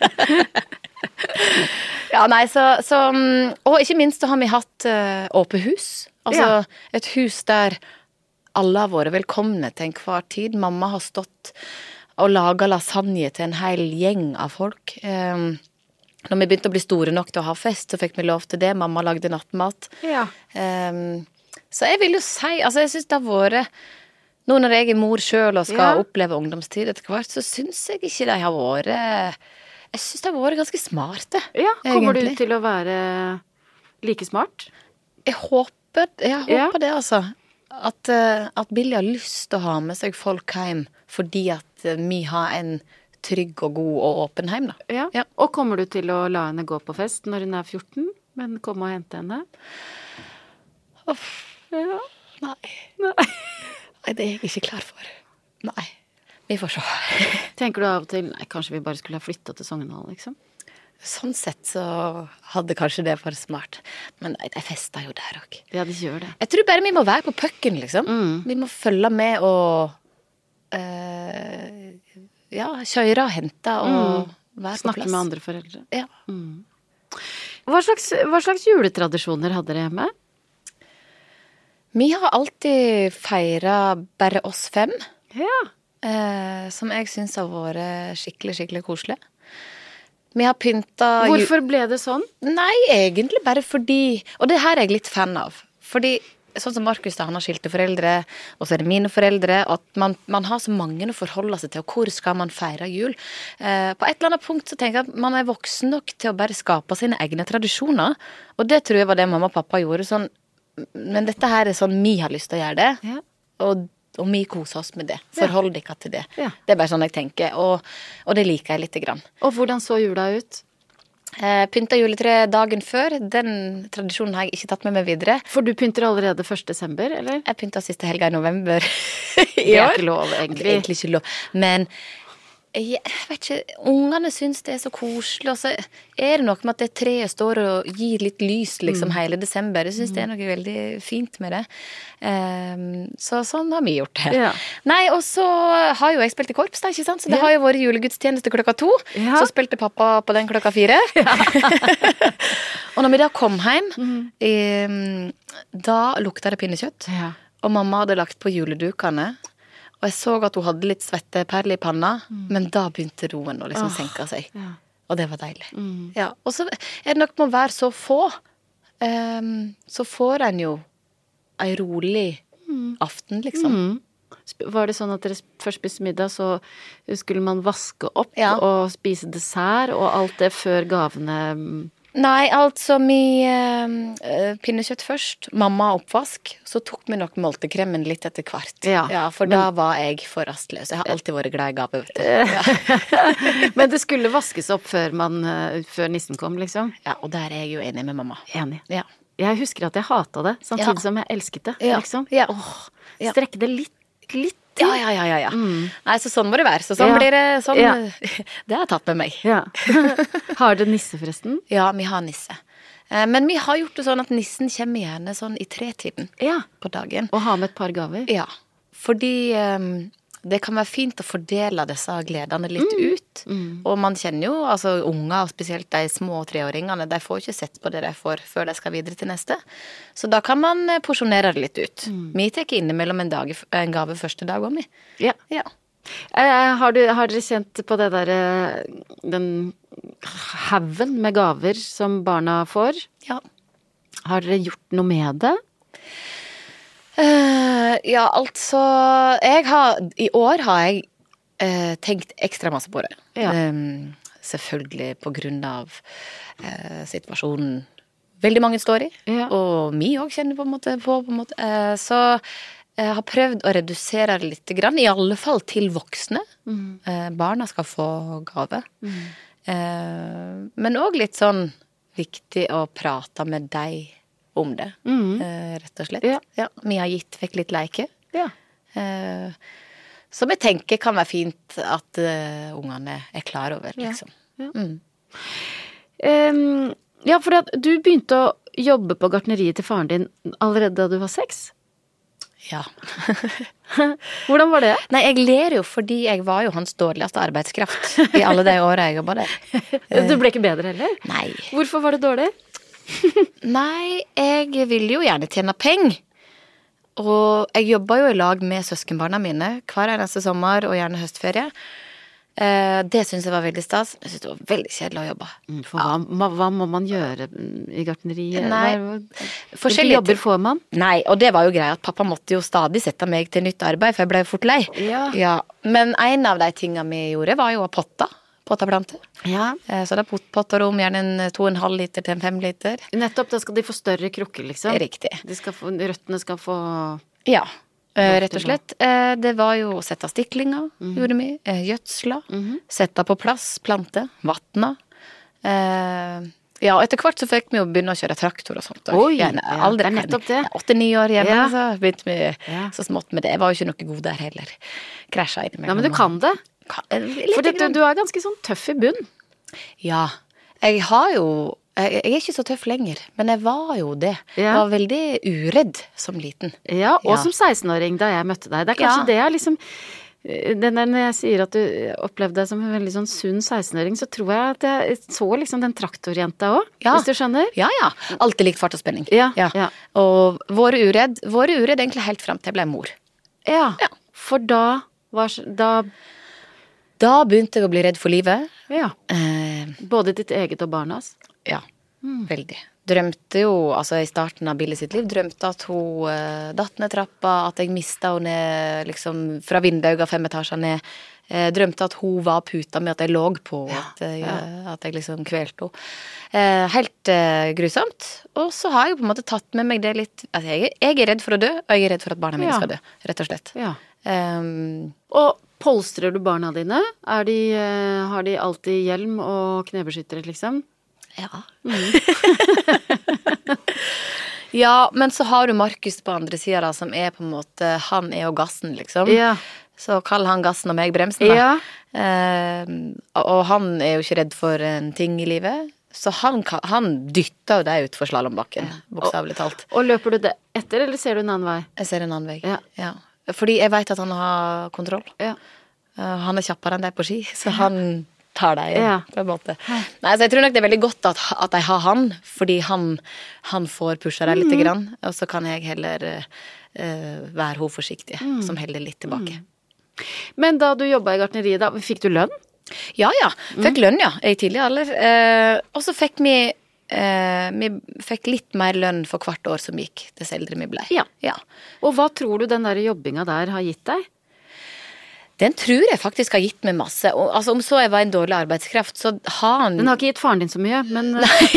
Ja, nei, så, så og ikke minst så har vi hatt uh, åpent hus. Altså Ja. et hus der alle har vært velkomne til enhver tid. Mamma har stått og laget lasagne til en hel gjeng av folk. Um, når vi begynte å bli store nok til å ha fest, så fikk vi lov til det. Mamma lagde nattmat. Ja. Um, så jeg vil jo si, altså jeg synes det har vært, nå når jeg er mor selv og skal Ja. oppleve ungdomstid etter hvert, så synes jeg ikke de har vært, jeg synes det har vært ganske smarte. Ja, kommer egentlig. du til å være like smart? Jeg håper, jeg håper Ja. det, altså. At, uh, at Billy har lyst til å ha med seg folk hjem, fordi at uh, vi har en trygg og god og åpen hjem, da. Ja. Ja. Og kommer du til å la henne gå på fest når hun er fjorten, men komme og hente henne? Uff. Ja. Nei. Nei. Nei, det er jeg ikke klar for. Nei. Vi får se. Tenker du av og til, nei, kanskje vi bare skulle ha flyttet til Sogndal, liksom? Sånn sett så hadde kanskje det vært smart. Men nei, de fester jo der også. Ja, de gjør det. Jeg tror bare vi må være på pucken, liksom. Mm. Vi må følge med og uh, ja, kjøre og hente og Mm. være Snakke på plass. med andre foreldre. Ja. Mm. Hva slags, hva slags juletradisjoner hadde dere hjemme? Vi har alltid feiret bare oss fem, Ja. eh, som jeg synes har vært skikkelig, skikkelig koselig. Vi har pynta ju- Hvorfor ble det sånn? Nei, egentlig bare fordi, og det her er jeg litt fan av, fordi sånn som Markus da, han har skilte foreldre, og så er det mine foreldre, og at man, man har så mange å forholde seg til, og hvor skal man feire jul? Eh, på et eller annet punkt så tenker jeg at man er voksen nok til å bare skape sine egne tradisjoner, og det tror jeg var det mamma og pappa gjorde, sånn, men dette her er sånn vi har lyst til å gjøre det, Ja. og, og vi koser oss med det. Forhold dere til det. Ja. Det er bare sånn jeg tenker, og, og det liker jeg litt grann. Og hvordan så jula ut? Eh, pynta juletre dagen før, den tradisjonen har jeg ikke tatt med meg videre. For du pynter allerede første desember, eller? Jeg pynta siste helga i november i Det er år. ikke lov, Det er egentlig. egentlig ikke lov. Men jeg vet ikke, ungene syns det er så koselig, og så er det noe med at det treet står og gir litt lys liksom hele desember. Jeg syns det er noe veldig fint med det. Um, så sånn har vi gjort det. Ja. Nei, og så har jo jeg spilt i korps, da, ikke sant? Så det Ja. har jo vært julegudstjeneste klokka to. Ja. Så spilte pappa på den klokka fire. Og når vi da kom hjem, um, da lukta det pinnekjøtt. Ja. Og mamma hadde lagt på juledukene. Og jeg så at hun hadde litt svetteperler i panna, men da begynte roen å liksom senke seg. Ja. Og det var deilig. Ja. Og så er det nok med å være så få, um, så får en jo ei rolig aften, liksom. Mm. Sp- Var det sånn at dere sp- først spiste middag, så skulle man vaske opp Ja. og spise dessert og alt det før gavene mm, Nei, altså vi um, eh, pinnekjøtt først, mamma oppvask, så tok vi nok moltekremen litt etter hvert. Ja, For da var jeg for rastløs. Jeg har alltid vært glad i gave, vet du. Ja. Men det skulle vaskes opp før, man, eh, før nissen kom, liksom? ja, og der er jeg jo enig med mamma. Enig. Ja. Jeg husker at jeg hata det, samtidig Ja. som jeg elsket det, Ja. liksom. Ja. Åh, Ja. strekke det litt, litt til. Ja, ja, ja, ja, ja. Nei, så sånn må det være. Så sånn Ja. blir det, sånn, Ja. det har jeg tatt med meg. Ja. Har dere nisse, forresten? Ja, vi har nisse. Eh, Men vi har gjort det sånn at nissen kommer gjerne sånn i tretiden Ja. på dagen. Og ha med et par gaver? Ja, fordi um, det kan være fint å fordele disse gledene litt ut. Og man kjenner jo, altså unger, og spesielt de små treåringene, de får ikke sett på det de får før de skal videre til neste. Så da kan man eh, porsjonere det litt ut. Vi tar innimellom en, dag, en gave første dag om vi. Ja. Ja. Eh, har, du, har dere kjent på det der eh, den haugen med gaver som barna får? Ja. Har dere gjort noe med det? Eh, ja, altså jeg har, I år har jeg eh, tenkt ekstra masse på det. Ja. Em, selvfølgelig på grunn av eh, situasjonen veldig mange står i. Ja. Og vi også kjenner på en måte på. på en måte. Eh, så jeg har prøvd å redusere det litt, grann, i alle fall til voksne. Eh, barna skal få gave. Eh, men også litt sånn viktig å prate med deg om det, eh, rett og slett. Ja. Ja, vi har gitt vekk litt leike. Ja. Eh, som jeg tenker kan være fint at eh, ungene er klar over, Ja. liksom. Ja. Mm. Em, ja, for at du begynte å jobbe på gartneriet til faren din allerede da du var seks. Ja. Hvordan var det? Nei, jeg ler jo fordi jeg var jo hans dårligste arbeidskraft i alle de årene jeg jobbet der. Du ble ikke bedre heller? Nei. Hvorfor var det dårlig? Nei, jeg ville jo gjerne tjene penger. Og jeg jobbet jo i lag med søskenbarna mine hver eneste sommer og gjerne høstferie. Eh, det synes jeg var veldig stas. Jeg synes det var veldig kjedelig å jobbe. For hva, hva, hva må man gjøre i gartneriet? Nei, Hva- Hvilke forskjellige jobber ting. får man? Nei, og det var jo greia at pappa måtte jo stadig sette meg til nytt arbeid, for jeg ble fort lei. Ja. Ja, men en av de tingene vi gjorde var jo å potte potteplante. Ja. Så da potter de om gjerne en to og en halv liter til en fem liter. Nettopp, da skal de få større krukker, liksom. Riktig. De skal få, røttene skal få... Ja, rett og slett. Det var jo å sette stiklinger, mm. gjorde vi, gjødsla, mm-hmm. sette på plass plante, vattna. Ja, og etter hvert så fikk vi jo begynne å kjøre traktor og sånt. Oi, gjerne, ja, aldri, det er nettopp det. åtte-ni år hjemme, ja. så begynte vi ja. så smått med det. Det var jo ikke noe god der heller. Krasja inn med. Ja, men du kan det. Kan, For det, du, du er ganske sånn tøff i bunn. Ja, jeg har jo... Jeg er ikke så tøff lenger, men jeg var jo det. Ja. Jeg var veldig uredd som liten. Ja, og ja. som seksten-åring da jeg møtte deg. Det er kanskje ja. det er liksom... Den der, når jeg sier at du opplevde deg som en veldig sånn sunn seksten-åring, så tror jeg at jeg så liksom den traktorjenta også, ja. hvis du skjønner. Ja, ja. Alltid likt fart og spenning. Ja, ja. ja. Og våre uredd, våre uredd egentlig helt frem til jeg ble mor. Ja, ja. For da var... Da, da begynte jeg å bli redd for livet. Ja. Eh, Både ditt eget og barnas. Ja, mm. veldig. Drømte jo, altså i starten av Billy sitt liv, drømte at hun uh, datt ned trappa, at jeg mistet henne ned, liksom, fra vinduet av fem etasjer ned. Eh, drømte at hun var puta med at jeg lå på, ja, at, jeg, ja. at jeg liksom kvelte henne. Eh, helt uh, grusomt. Og så har jeg på en måte tatt med meg det litt, altså jeg, jeg er redd for å dø, og jeg er redd for at barna mine ja. skal dø, rett og slett. Ja. Um, og polstrer du barna dine? Er de, uh, har de alltid hjelm og knebeskyttere, liksom? Ja. Mm. Ja, men så har du Markus på andre siden da, som er på en måte, han er jo gassen, liksom. Ja. Så kall han gassen og meg bremsen, da. Ja. Eh, og han er jo ikke redd for en ting i livet. Så han, han dytter jo deg ut for slalombakken, ja. bokstavelig talt. Og, og løper du det etter, eller ser du en annen vei? Jeg ser en annen vei, ja. ja. Fordi jeg vet at han har kontroll. Ja. Uh, han er kjappere enn deg på ski, så han... tar deg igjen, ja. på en måte. Nei, så jeg tror nok det er veldig godt at, at jeg har han, fordi han, han får pusha deg litt, mm. grann, og så kan jeg heller uh, være hun forsiktige, mm. som holder litt tilbake. Mm. Men da du jobbet i gartneriet, da, fikk du lønn? Ja, ja. Fikk mm. lønn, ja, i tidlig alder. Uh, og så fikk vi, uh, vi fikk litt mer lønn for hvert år som gikk, dess eldre vi ble. Ja. ja. Og hva tror du den der jobbinga der har gitt deg? Den tror jeg faktisk har gitt meg masse. Og, altså, om så jeg var en dårlig arbeidskraft, så har han... Den har ikke gitt faren din så mye, men...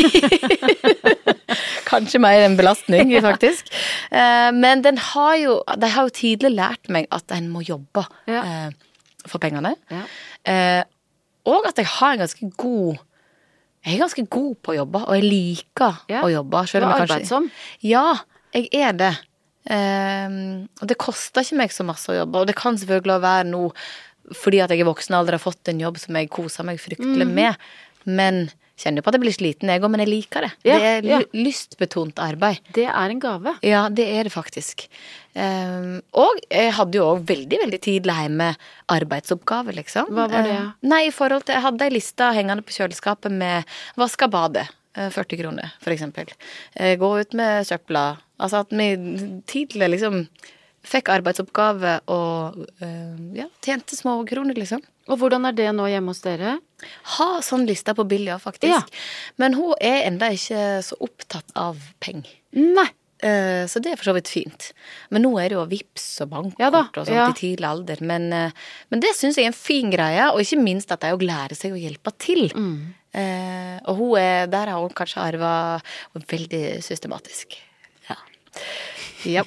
Nei. Kanskje mer en belastning, faktisk. Uh, men den har jo... De har jo tidlig lært meg at en må jobbe ja. uh, for pengene. Ja. Uh, og at jeg har en ganske god... Jeg er ganske god på å jobbe, og jeg liker ja. å jobbe. Du er arbeidsom? Ja, jeg er det. Um, og det koster ikke meg så masse å jobbe, og det kan selvfølgelig være noe fordi at jeg i voksen alder har fått en jobb som jeg koser meg fryktelig mm. med, men kjenner jo på at jeg blir sliten jeg også, men jeg liker det. Ja, det er ja. lystbetont arbeid. Det er en gave. Ja, det er det faktisk. Um, og jeg hadde jo også veldig, veldig tidlig hjemme arbeidsoppgave, liksom. Hva var det? Uh, nei, i forhold til, jeg hadde en lista hengende på kjøleskapet med vaska badet. førti kroner, for eksempel. Gå ut med søpla. Altså at vi tidlig liksom fikk arbeidsoppgave og ja, tjente små kroner, liksom. Og hvordan er det nå hjemme hos dere? Ha sånn lista på Billy, faktisk. Ja. Men hun er enda ikke så opptatt av penger. Nei. Så det er for så vidt fint. Men nå er det jo vips og bankkort ja og sånt ja. i tidlig alder. Men, men det synes jeg er en fin greie, og ikke minst at de jo lærer seg å hjelpe til. Mm. Eh, og hun er, der har hun kanskje arvet veldig systematisk. Ja. Ja.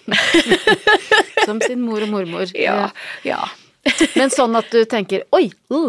Som sin mor og mormor. Ja, ja. Men sånn at du tenker, oi! Uh.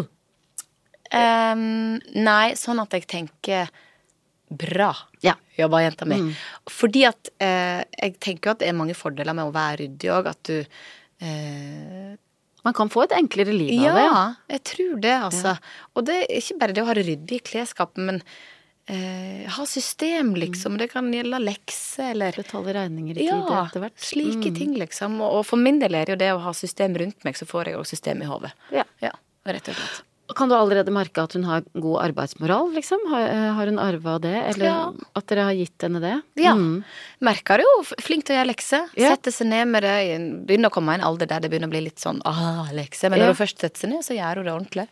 Um, nei, sånn at jeg tenker bra. Ja. Jobba jenta mi. Mm. Fordi at eh, jeg tenker at det er mange fordeler med å være ryddig også, at du eh, man kan få et enklere liv ja, av det. Ja, jeg tror det, altså. Ja. Og det er ikke bare det å ha ryddig i klesskapet, men eh, ha system, liksom. Det kan gjelde lekse, eller... Betale regninger i tid ja, etter hvert. slike mm. ting, liksom. Og, og for min del er det jo det å ha system rundt meg, så får jeg jo system i hodet. Ja. Ja, rett og slett. Kan du allerede merke at hun har god arbeidsmoral, liksom? Har, har hun arvet det, eller ja. At dere har gitt henne det? Ja, mm. merker jo, flink til å gjøre lekse. Ja. Sette seg ned med det, begynner å komme i en alder der det begynner å bli litt sånn, ah, lekse. Men når ja. Hun først setter seg ned, så gjør hun det ordentlig.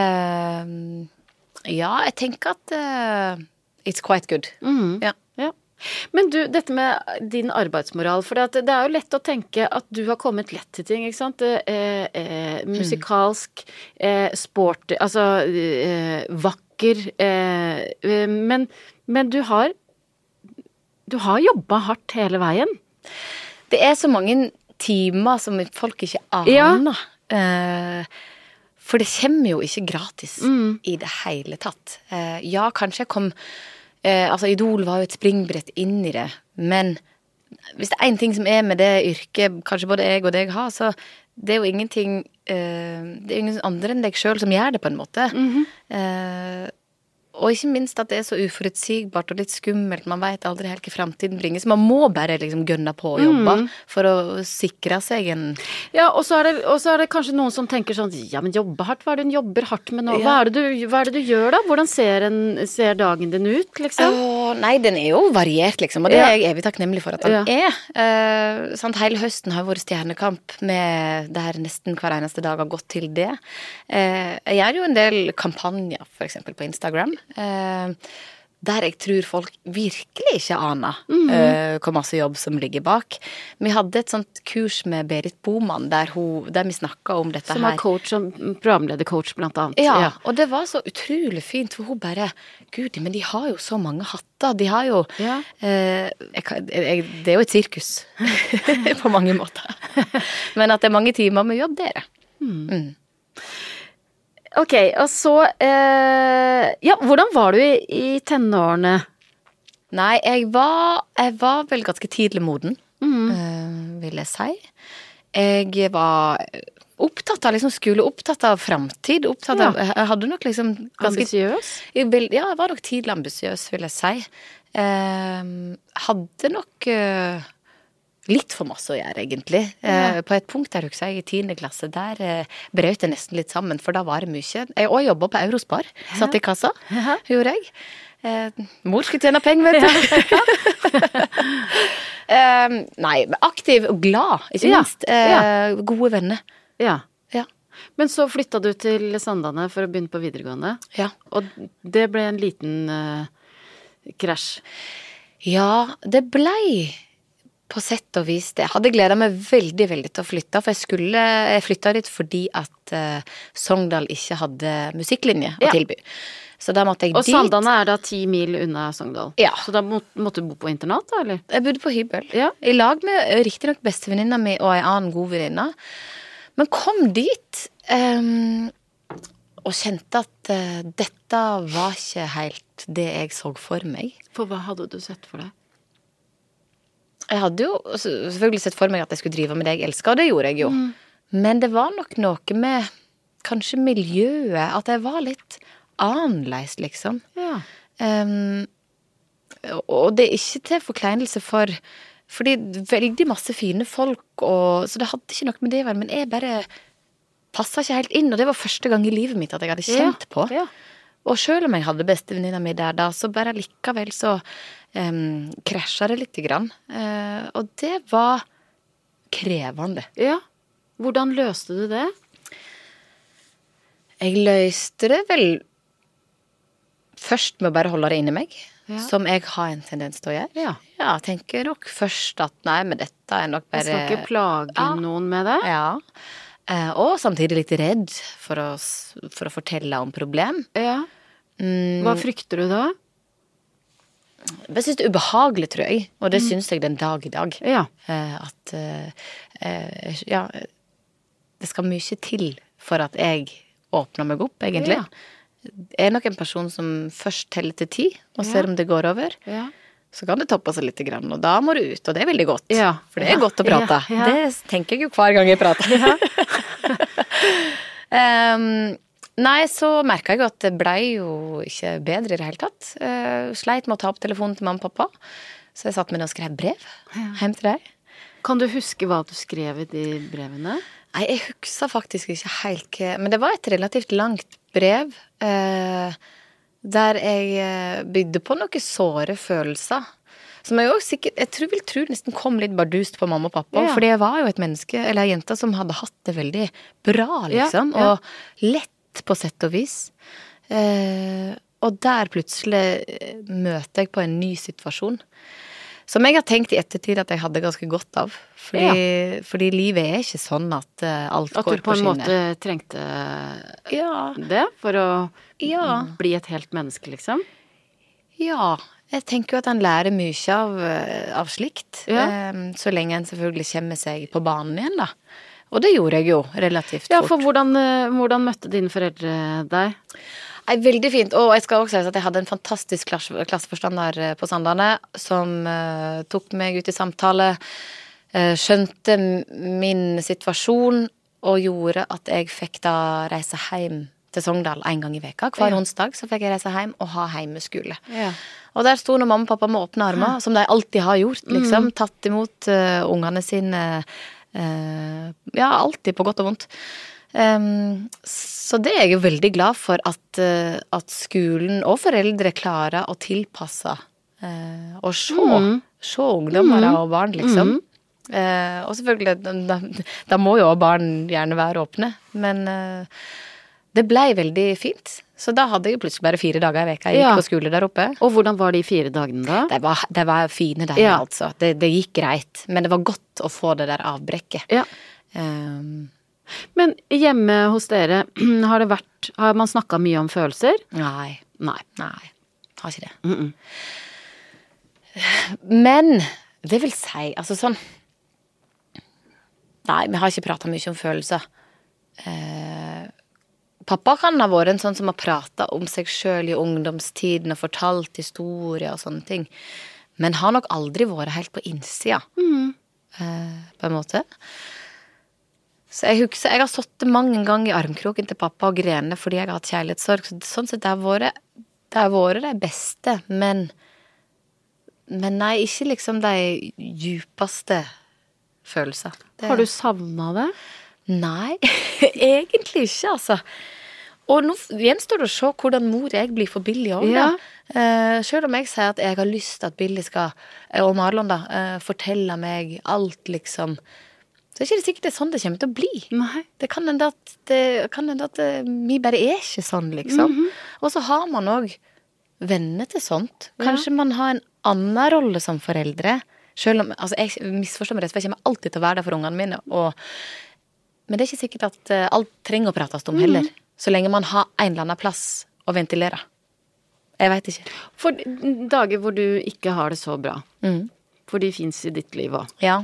Uh, ja, jeg tenker at uh, it's quite good. Mm. Ja. Ja. Men du, dette med din arbeidsmoral, for det er jo lett å tenke at du har kommet lett til ting, ikke sant? Eh, eh, musikalsk, eh, sport, altså eh, vakker, eh, men, men du har, du har jobbet hardt hele veien. Det er så mange timer som folk ikke aner. Ja. Eh, for det kommer jo ikke gratis mm. i det hele tatt. Eh, ja, kanskje jeg kom... Eh, altså Idol var jo et springbrett inn i det, men hvis det er en ting som er med det yrket, kanskje både jeg og deg har, så det er jo ingenting, eh, det er ingen andre enn deg selv som gjør det på en måte. Mm-hmm. Eh, og ikke minst at det er så uforutsigbart og litt skummelt, man vet aldri helt hva fremtiden bringer, så man må bare liksom gønne på å jobbe mm. for å sikre seg en... Ja, og så, er det, og så er det kanskje noen som tenker sånn, ja, men jobbe hardt, hva er det hun jobber hardt med nå? Ja. Hva, er det du, hva er det du gjør da? Hvordan ser, en, ser dagen din ut, liksom? Åh, nei, den er jo variert, liksom, og det ja. er jeg evig takknemlig for at den ja. er. Uh, sant, hele høsten har vært stjernekamp med det her nesten hver eneste dag har gått til det. Uh, jeg gjør jo en del kampanjer, for eksempel på Instagram, Uh, der jeg tror folk virkelig ikke aner mm. uh, hvor masse jobb som ligger bak. Vi hadde et sånt kurs med Berit Boman der, hun, der vi snakket om dette som her. Som er coach, som programledercoach blant annet. Ja, ja, og det var så utrolig fint, for hun bare, gud, men de har jo så mange hatter, de har jo, ja. uh, jeg, jeg, det er jo et sirkus på mange måter. Men at det er mange timer med jobb, det er det. Mm. Mm. Ok, og så, eh, ja, hvordan var du i, i tenårene? Nei, jeg var, jeg var vel ganske tidlig moden, mm. uh, vil jeg si. Jeg var opptatt av liksom skole, opptatt av fremtid, opptatt ja. av, jeg hadde nok liksom ganske... Ambisiøs? Ja, jeg var nok tidlig ambisiøs, vil jeg si. Uh, hadde nok... Uh, litt for masse å gjøre, egentlig. Ja. Eh, på et punkt der, husker jeg, i tiende klasse, der eh, brøt det nesten litt sammen, for da var det mye. Jeg også jobbet på Eurospar, ja. satt i kassa, ja. gjorde jeg. Eh, mor skulle tjene penger, vet du. Ja. eh, nei, aktiv og glad, ikke minst. Ja. Eh, gode venner. Ja. Ja. Men så flyttet du til Sandane for å begynne på videregående. Ja. Og det ble en liten uh, krasj. Ja, det blei på sett og vis det. Jeg hadde gledet meg veldig, veldig til å flytte, for jeg skulle, jeg flyttet dit fordi at uh, Sogndal ikke hadde musikklinje å ja. tilby. Så da måtte jeg og dit. Og Sandane er da ti mil unna Sogndal. Ja. Så da må, måtte du bo på internat da, eller? Jeg bodde på hybel. Ja. I lag med riktig nok bestevenninna mi og en annen god venninne. Men kom dit um, og kjente at uh, dette var ikke helt det jeg så for meg. For hva hadde du sett for deg? Jeg hadde jo selvfølgelig sett for meg at jeg skulle drive med det jeg elsket, og det gjorde jeg jo. Mm. Men det var nok noe med kanskje miljøet, at jeg var litt annerledes, liksom. Ja. Um, og det er ikke til forkleinelse for, fordi veldig masse fine folk, og, så det hadde ikke noe med det å være, men jeg bare passet ikke helt inn, og det var første gang i livet mitt at jeg hadde kjent ja. på. Ja. Og selv om jeg hadde bestevenninna mi der da, så bare likevel så um, krasjet det litt grann. Uh, og det var krevende. Ja. Hvordan løste du det? Jeg løste det vel først med å bare holde det inni meg, ja. som jeg har en tendens til å gjøre. Ja. Ja, tenker nok først at nei, men dette er nok bare... Jeg skal ikke plage ja. noen med det. Ja. Uh, og samtidig litt redd for å, for å fortelle om problem. Ja. Mm. Hva frykter du da? Jeg synes det er ubehagelig, tror jeg. Og det mm. synes jeg den dag i dag. Ja. Uh, at uh, uh, ja, det skal mye til for at jeg åpner meg opp, egentlig. Ja. Jeg er nok en person som først teller til ti, og ja. ser om det går over. Ja. Så kan det toppe seg litt grann, og da må du ut, og det er veldig godt. Ja. For det er ja. godt å prate. Ja. Ja. Det tenker jeg jo hver gang jeg prater. Ja. um, nei, så merket jeg jo at det ble jo ikke bedre i det hele tatt. Uh, sleit med å ta opp telefonen til mamma og pappa, så jeg satt med og skrev brev ja. hjem til deg. Kan du huske hva du skrev i de brevene? Nei, jeg husker faktisk ikke helt, men det var et relativt langt brev, uh, der jeg bygde på noen såre følelser, som jeg jo sikkert, jeg tror, vil tro nesten kom litt bardust på mamma og pappa, ja. fordi jeg var jo et menneske, eller en jente som hadde hatt det veldig bra, liksom, ja, ja. og lett på sett og vis. Eh, og der plutselig møter jeg på en ny situasjon. som jeg har tenkt i ettertid at jeg hadde ganske godt av. Fordi, ja. fordi livet er ikke sånn at uh, alt at går på skinner. At du på en måte trengte ja. det for å ja. bli et helt menneske, liksom? Ja, jeg tenker jo at han lærer mye av, av slikt. Ja. Um, så lenge han selvfølgelig kommer seg på banen igjen, da. Og det gjorde jeg jo relativt fort. Ja, for hvordan, hvordan møtte dine foreldre deg? Nei, veldig fint, og jeg skal også si at jeg hadde en fantastisk klasse, klasseforstander på Sandane som uh, tok meg ut i samtale, uh, skjønte min situasjon og gjorde at jeg fikk da reise hjem til Sogndal en gang i veka. Hver ja. onsdag så fikk jeg reise hjem og ha heimeskole. Ja. Og der sto når mamma og pappa med åpne armer, ja. som de alltid har gjort, liksom, mm. tatt imot uh, ungene sine, uh, ja, alltid på godt og vondt. Um, så det er jeg jo veldig glad for at, uh, at skolen og foreldre klarer å tilpasse uh, og se, mm. se ungdommer mm. og barn, liksom. Mm. Uh, og selvfølgelig, da, da må jo barn gjerne være åpne, men uh, det ble veldig fint. Så da hadde jeg plutselig bare fire dager i veka jeg gikk ja. på skole der oppe. Og hvordan var de fire dagene da? Det var, det var fine dager, ja. altså. Det, det gikk greit, men det var godt å få det der avbrekket. Ja. Um, Men hjemme hos dere, har det vært, har man snakket mye om følelser? Nei. Nei. Nei, har ikke det. Mm -mm. Men, det vil si, altså sånn, nei, vi har ikke pratet mye om følelser. Eh, pappa kan ha vært en sånn som har pratet om seg selv i ungdomstiden og fortalt historier og sånne ting. Men har nok aldri vært helt på innsida, mm. eh, på en måte. Så jeg husker, jeg har sittet mange ganger i armkroken til pappa og grene fordi jeg har hatt kjærlighetssorg. Så sånn sett, det har vært, det har vært det beste, men, men nei, ikke liksom de djupeste følelser. Det, har du savnet det? Nei, egentlig ikke, altså. Og nå gjenstår det å se hvordan mor jeg blir for Billy også, ja. da. Uh, selv om jeg sier at jeg har lyst til at Billy skal, og Marlon da, uh, fortelle meg alt, liksom. Så er ikke det sikkert det er sånn det kommer til å bli. Nei. Det kan hende at, det, kan hende at det, vi bare er ikke sånn, liksom. Mm-hmm. Og så har man også venner til sånt. Kanskje ja. man har en annen rolle som foreldre. Selv om, altså jeg misforstår meg rett, for jeg kommer alltid til å være der for ungene mine. Og, men det er ikke sikkert at uh, alt trenger å prates om heller. Mm-hmm. Så lenge man har en eller annen plass å ventilere. Jeg vet ikke. For dager hvor du ikke har det så bra, mm. for de finnes i ditt liv også. Ja.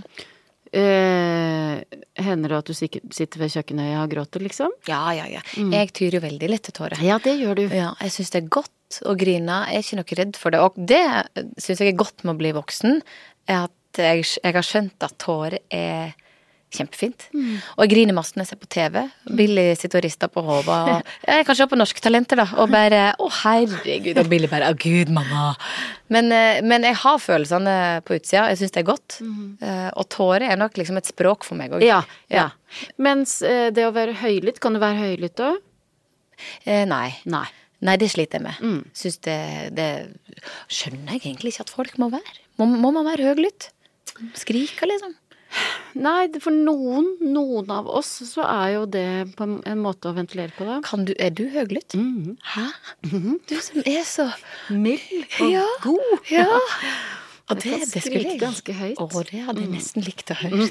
Eh, hender det at du sitter ved kjøkkenøyet og gråter, liksom? Ja, ja, ja. Mm. Jeg tyr jo veldig lett til tårer. Ja, det gjør du. Ja, jeg synes det er godt å grine. Jeg er ikke noe redd for det. Og det synes jeg er godt med å bli voksen, er at jeg, jeg har skjønt at tårer er kjempefint. Mm. Og jeg griner masse når jeg ser på T V. Billy sitter og rister på hodet. Jeg kan se på Norske Talenter da, og bare, å herregud, og Billy bare, å gud, mamma. Men, men jeg har følelsene på utsida, jeg synes det er godt. Mm. Og tårer er nok liksom et språk for meg også. Ja, ja. Mens det å være høylytt, kan du være høylytt også? Eh, nei. Nei. Nei, det sliter jeg med. Mm. Synes det, det, skjønner jeg egentlig ikke at folk må være. Må, må man være høylytt? Skrike, liksom? Nei, for noen, noen av oss så er jo det på en måte å ventilere på det. Kan du, er du høylytt? Mm-hmm. Hæ? Mm-hmm. Du som er så mild og ja. god. Ja. Og det, det skulle jeg ganske høyt. Å, det hadde jeg nesten likt å høre.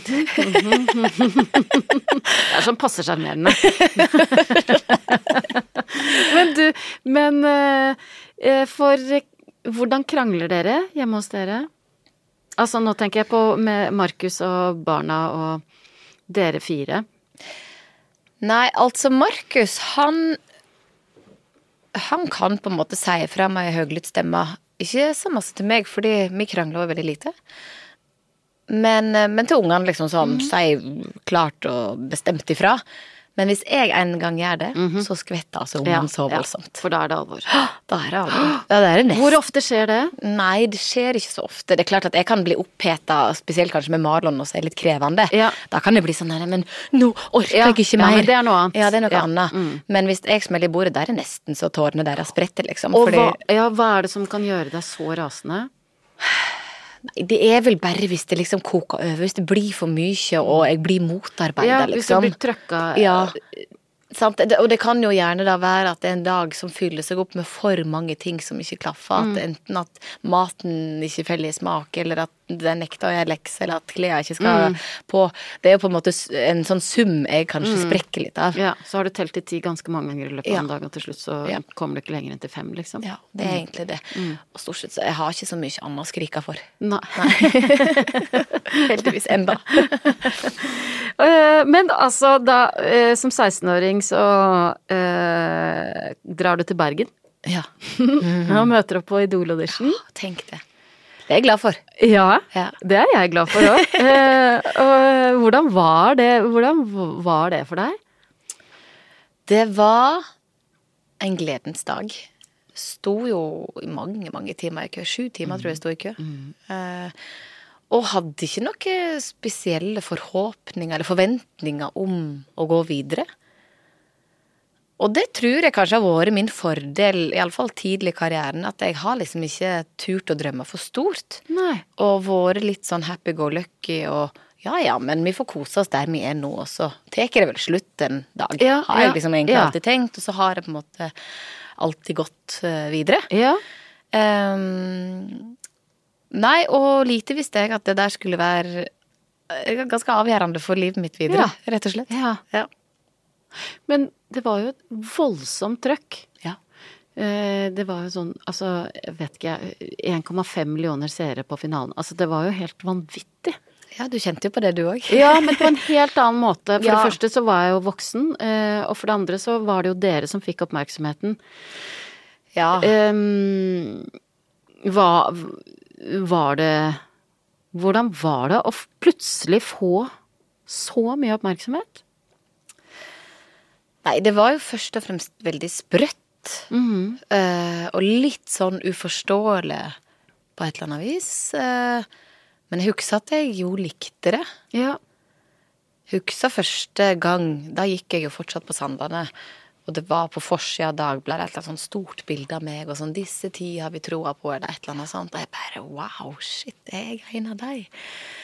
Det er sånn passer sjarmerende. Men du, men for hvordan krangler dere hjemme hos dere? Altså, nå tenker jeg på med Markus og barna og dere fire. Nei, altså Markus, han han kan på en måte si fra meg i høylytt stemme. Ikke så masse til meg, fordi vi krangler veldig lite. Men, men til ungene liksom som mm. sier klart og bestemt ifra. Men hvis jeg en gang gjør det, mm-hmm. så skvetter altså ungene ja, så voldsomt. Ja, for da er det alvor. Da er det alvor. Ja, det er det nest. Hvor ofte skjer det? Nei, det skjer ikke så ofte. Det er klart at jeg kan bli opphetet, spesielt kanskje med Marlon, og så er det litt krevende. Ja. Da kan det bli sånn, nei, men nå orker ja. jeg ikke mer. Ja, men det er noe annet. Ja, det er noe ja. annet. Mm. Men hvis jeg smeller i bordet, der er nesten så tårene deres spretter, liksom. Og fordi... hva, ja, hva er det som kan gjøre deg så rasende? Nei, det er vel bare hvis det liksom koker over, hvis det blir for mye, og jeg blir motarbeidet, ja, liksom. Ja, hvis du blir trøkket. Ja, sant. Og det kan jo gjerne da være at det er en dag som fyller seg opp med for mange ting som ikke klaffer, mm. at enten at maten ikke feller i smak, eller at den nekter jeg lekser, eller at klær ikke skal mm. på. Det er jo på en måte en sånn sum jeg kanskje mm. sprekker litt av. Ja, så har du telt i ti ganske mange ganger i løpet av en dag, og til slutt så ja. kommer du ikke lenger enn til fem, liksom. Ja, det er mm. egentlig det. Mm. Og stort sett så jeg har ikke så mye annet å skrike for. Nei. Nei. Heldigvis enda. Men altså, da, som seksten-åring så uh, drar du til Bergen. Ja. Mm. Og møter opp på Idol-audition. Ja, tenk det. Det er jeg glad for. Ja, ja. Det er jeg glad for også. eh, og hvordan var det, hvordan var det for deg? Det var en gledens dag. Sto jo i mange, mange timer i kø. Sju timer mm. tror jeg sto i kø. Mm. Eh, og hadde ikke noen spesielle forhåpninger eller forventninger om å gå videre. Og det tror jeg kanskje har vært min fordel, i alle fall tidlig i karrieren, at jeg har liksom ikke turt å drømme for stort. Nei. Og vært litt sånn happy-go-lucky, og ja, ja, men vi får kose oss der vi er nå, og så teker det vel slutt en dag. Ja, har jeg ja, liksom egentlig ja. alltid tenkt, og så har jeg på en måte alltid gått uh, videre. Ja. Um, nei, og lite visste jeg at det der skulle være ganske avgjørende for livet mitt videre, ja. rett og slett. Ja, ja. Men det var jo et voldsomt trøkk. Ja. Det var jo sånn, altså, jeg vet ikke, en komma fem millioner seere på finalen. Altså, det var jo helt vanvittig. Ja, du kjente jo på det du også. Ja, men på en helt annen måte. For ja. det første så var jeg jo voksen, og for det andre så var det jo dere som fikk oppmerksomheten. Ja. Um, hva var det, hvordan var det å plutselig få så mye oppmerksomhet? Nei, det var jo først og fremst veldig sprøtt, mm-hmm. uh, og litt sånn uforståelig på et eller annet vis. Uh, men jeg husker at jeg jo likte det. Ja. Husker første gang, da gikk jeg jo fortsatt på Sandane, og det var på forsida av Dagbladet et eller annet sånn stort bilde av meg, og sånn, disse ti har vi troa på, eller et eller annet sånt, og jeg bare, wow, shit, er jeg en av deg?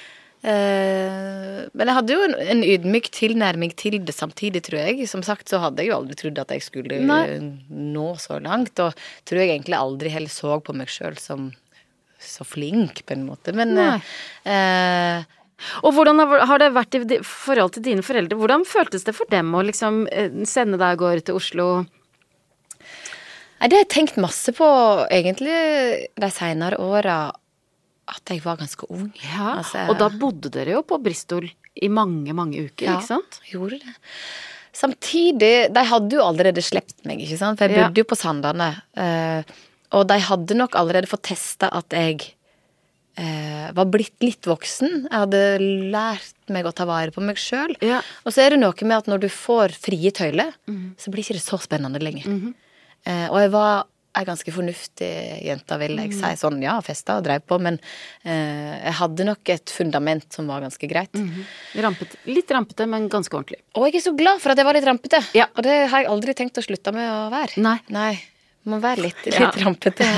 Uh, men jeg hadde jo en, en ydmyk tilnærming til det samtidig, tror jeg. Som sagt så hadde jeg jo aldri trodd at jeg skulle Nei. nå så langt, og tror jeg egentlig aldri heller så på meg selv som så flink på en måte, men uh, uh, og hvordan har det vært i forhold til dine foreldre? Hvordan føltes det for dem å liksom sende deg av gårde til Oslo? Nei, det har jeg tenkt masse på egentlig de senere åra, at jeg var ganske ung. Ja, altså, og da bodde dere jo på Bristol i mange, mange uker, ja, ikke sant? Ja, gjorde det. Samtidig, de hadde jo allerede slept meg, ikke sant? For jeg bodde ja. jo på Sandane. Og de hadde nok allerede fått testa at jeg eh, var blitt litt voksen. Jeg hadde lært meg å ta vare på meg selv. Ja. Og så er det noe med at når du får frie tøyler, mm. så blir ikke det så spennende lenger. Mm-hmm. Eh, og jeg var er ganske fornuftig jenta, vil jeg si. Sånn, ja, festa og drev på, men eh, jeg hadde nok et fundament som var ganske greit. Mm-hmm. Rampete. Litt rampete, men ganske ordentlig. Og jeg er så glad for at jeg var litt rampete. Ja. Og det har jeg aldri tenkt å slutte med å være. Nei. Nei, må være litt, litt ja. rampete.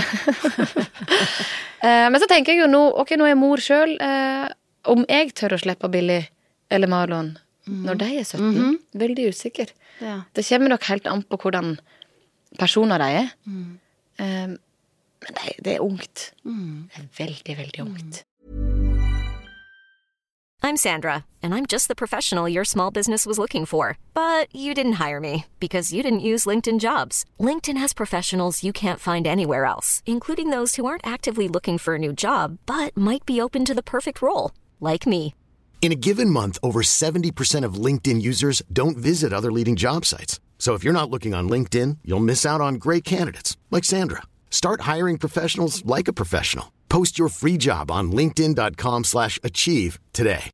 eh, men så tenker jeg jo nå, ok, nå er jeg mor selv, eh, om jeg tør å slippe Billy eller Marlon mm-hmm. når de er sytten, mm-hmm. veldig usikker. Ja. Det kommer nok helt an på hvordan personer de er. Mm. Um, men det, det er ungt. Mm. Det er veldig, veldig ungt. I'm Sandra, and I'm just the professional your small business was looking for. But you didn't hire me because you didn't use LinkedIn Jobs. LinkedIn has professionals you can't find anywhere else, including those who aren't actively looking for a new job, but might be open to the perfect role, like me. In a given month, over seventy percent of LinkedIn users don't visit other leading job sites. So if you're not looking on LinkedIn, you'll miss out on great candidates like Sandra. Start hiring professionals like a professional. Post your free job on linkedin.com slash achieve today.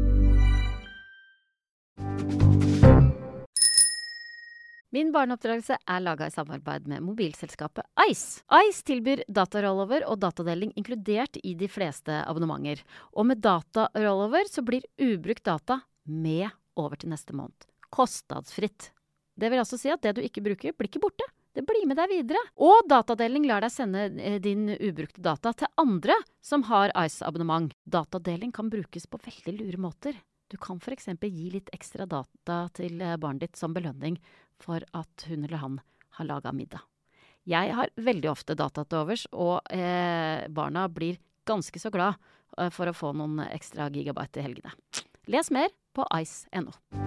Min barneoppdragelse er laget i samarbeid med mobilselskapet Ice. Ice tilbyr datarollover og datadeling inkludert i de fleste abonnementer. Og med datarollover så blir ubrukt data med over til neste måned. Kostnadsfritt. Det vil altså si at det du ikke bruker, blir ikke borte. Det blir med deg videre. Og datadeling lar deg sende din ubrukte data til andre som har Ice-abonnement. Datadeling kan brukes på veldig lure måter. Du kan for eksempel gi litt ekstra data til barnet ditt som belønning for at hun eller han har laget middag. Jeg har veldig ofte data til overs, og eh, barna blir ganske så glad uh, for å få noen ekstra gigabyte i helgene. Les mer på ice punktum no.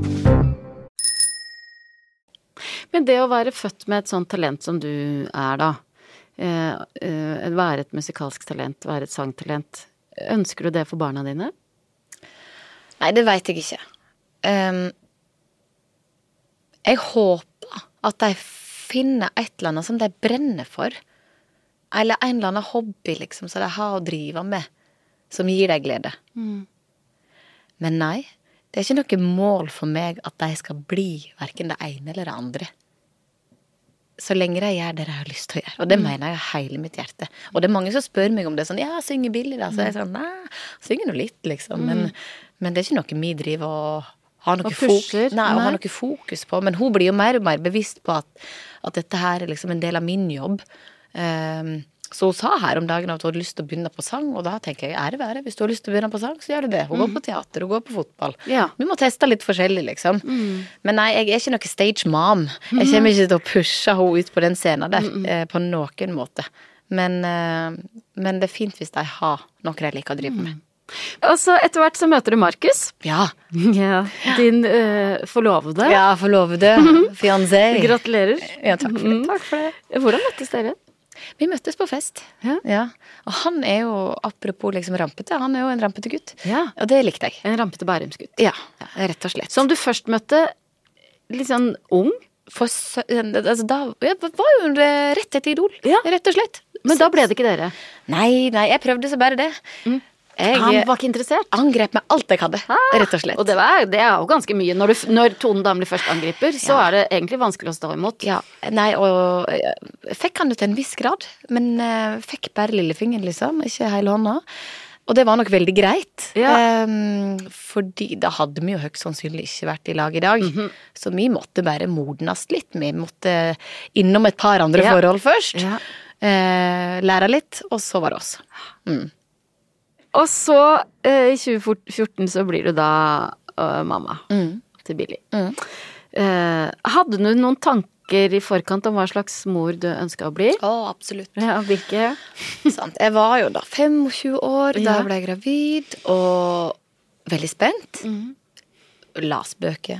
Men det å være født med et sånt talent som du er da, uh, uh, være et musikalsk talent, være et sangtalent, ønsker du det for barna dine? Nei, det vet jeg ikke. Um, jeg håper at de finner et eller annet som de brenner for. Eller en eller annen hobby, liksom, som de har å drive med, som gir deg glede. Mm. Men nei, det er ikke noe mål for meg at de skal bli hverken det ene eller det andre. Så lenge de gjør det de har lyst til å gjøre. Og det mm. mener jeg hele mitt hjerte. Og det er mange som spør meg om det, sånn, ja, synger billig da. Så jeg er sånn, nei, synger noe litt, liksom. Men, mm. men det er ikke noe vi driver og har noe, pusher, fok- nei, og har noe fokus på. Men hun blir jo mer og mer bevisst på at, at dette her er liksom en del av min jobb. Um, så hun sa her om dagen at hun hadde lyst til å begynne på sang, og da tenker jeg, er det være, hvis du har lyst til å begynne på sang, så gjør du det. Hun mm. går på teater, hun går på fotball. Ja. Vi må teste litt forskjellig, liksom. Mm. Men nei, jeg er ikke noe stage mom. Jeg Mm. kommer ikke til å pushe henne ut på den scenen der, eh, på noen måte. Men, eh, men det er fint hvis de har noe de liker å drive med. Og så etter hvert så møter du Markus. Ja. Ja, din uh, forlovede. Ja, forlovede. Fiancé. Gratulerer. Ja, takk for det. Mm. Takk for det. Hvordan møttes dere? Vi møttes på fest. Ja. Ja. Og han er jo, apropos liksom rampete, han er jo en rampete gutt. Ja. Og det likte jeg. En rampete bærumsgutt. Ja, rett og slett. Som du først møtte litt sånn ung. For, altså, da ja, var jo det rett etter Idol. Ja. Rett og slett. Men da ble det ikke dere. Nei, nei, jeg prøvde så bare det. Mm. Jeg, Han var ikke interessert. Angrep meg alt jeg hadde, Ah, rett og slett. Og det, var, det er jo ganske mye. Når, du, når Tone Damli først angriper, så Ja. er det egentlig vanskelig å stå imot. Ja, nei, og jeg fikk han det til en viss grad, men uh, fikk bare lillefingeren, liksom, ikke hele hånda. Og det var nok veldig greit, Ja. um, fordi da hadde vi jo høyst sannsynlig ikke vært i lag i dag. Mhm. Så vi måtte bare modnes litt. Vi måtte innom et par andre Ja. forhold først, Ja. uh, lære litt, og så var det oss. Mm. Og så, eh, i tjue fjorten, så blir du da uh, mamma Mm. til Billy. Mm. Eh, hadde du noen tanker i forkant om hva slags mor du ønsket å bli? Å, absolutt. Ja, hvilke? Sant. Jeg var jo da tjuefem år da Ja. jeg ble gravid, og veldig spent. Las bøker.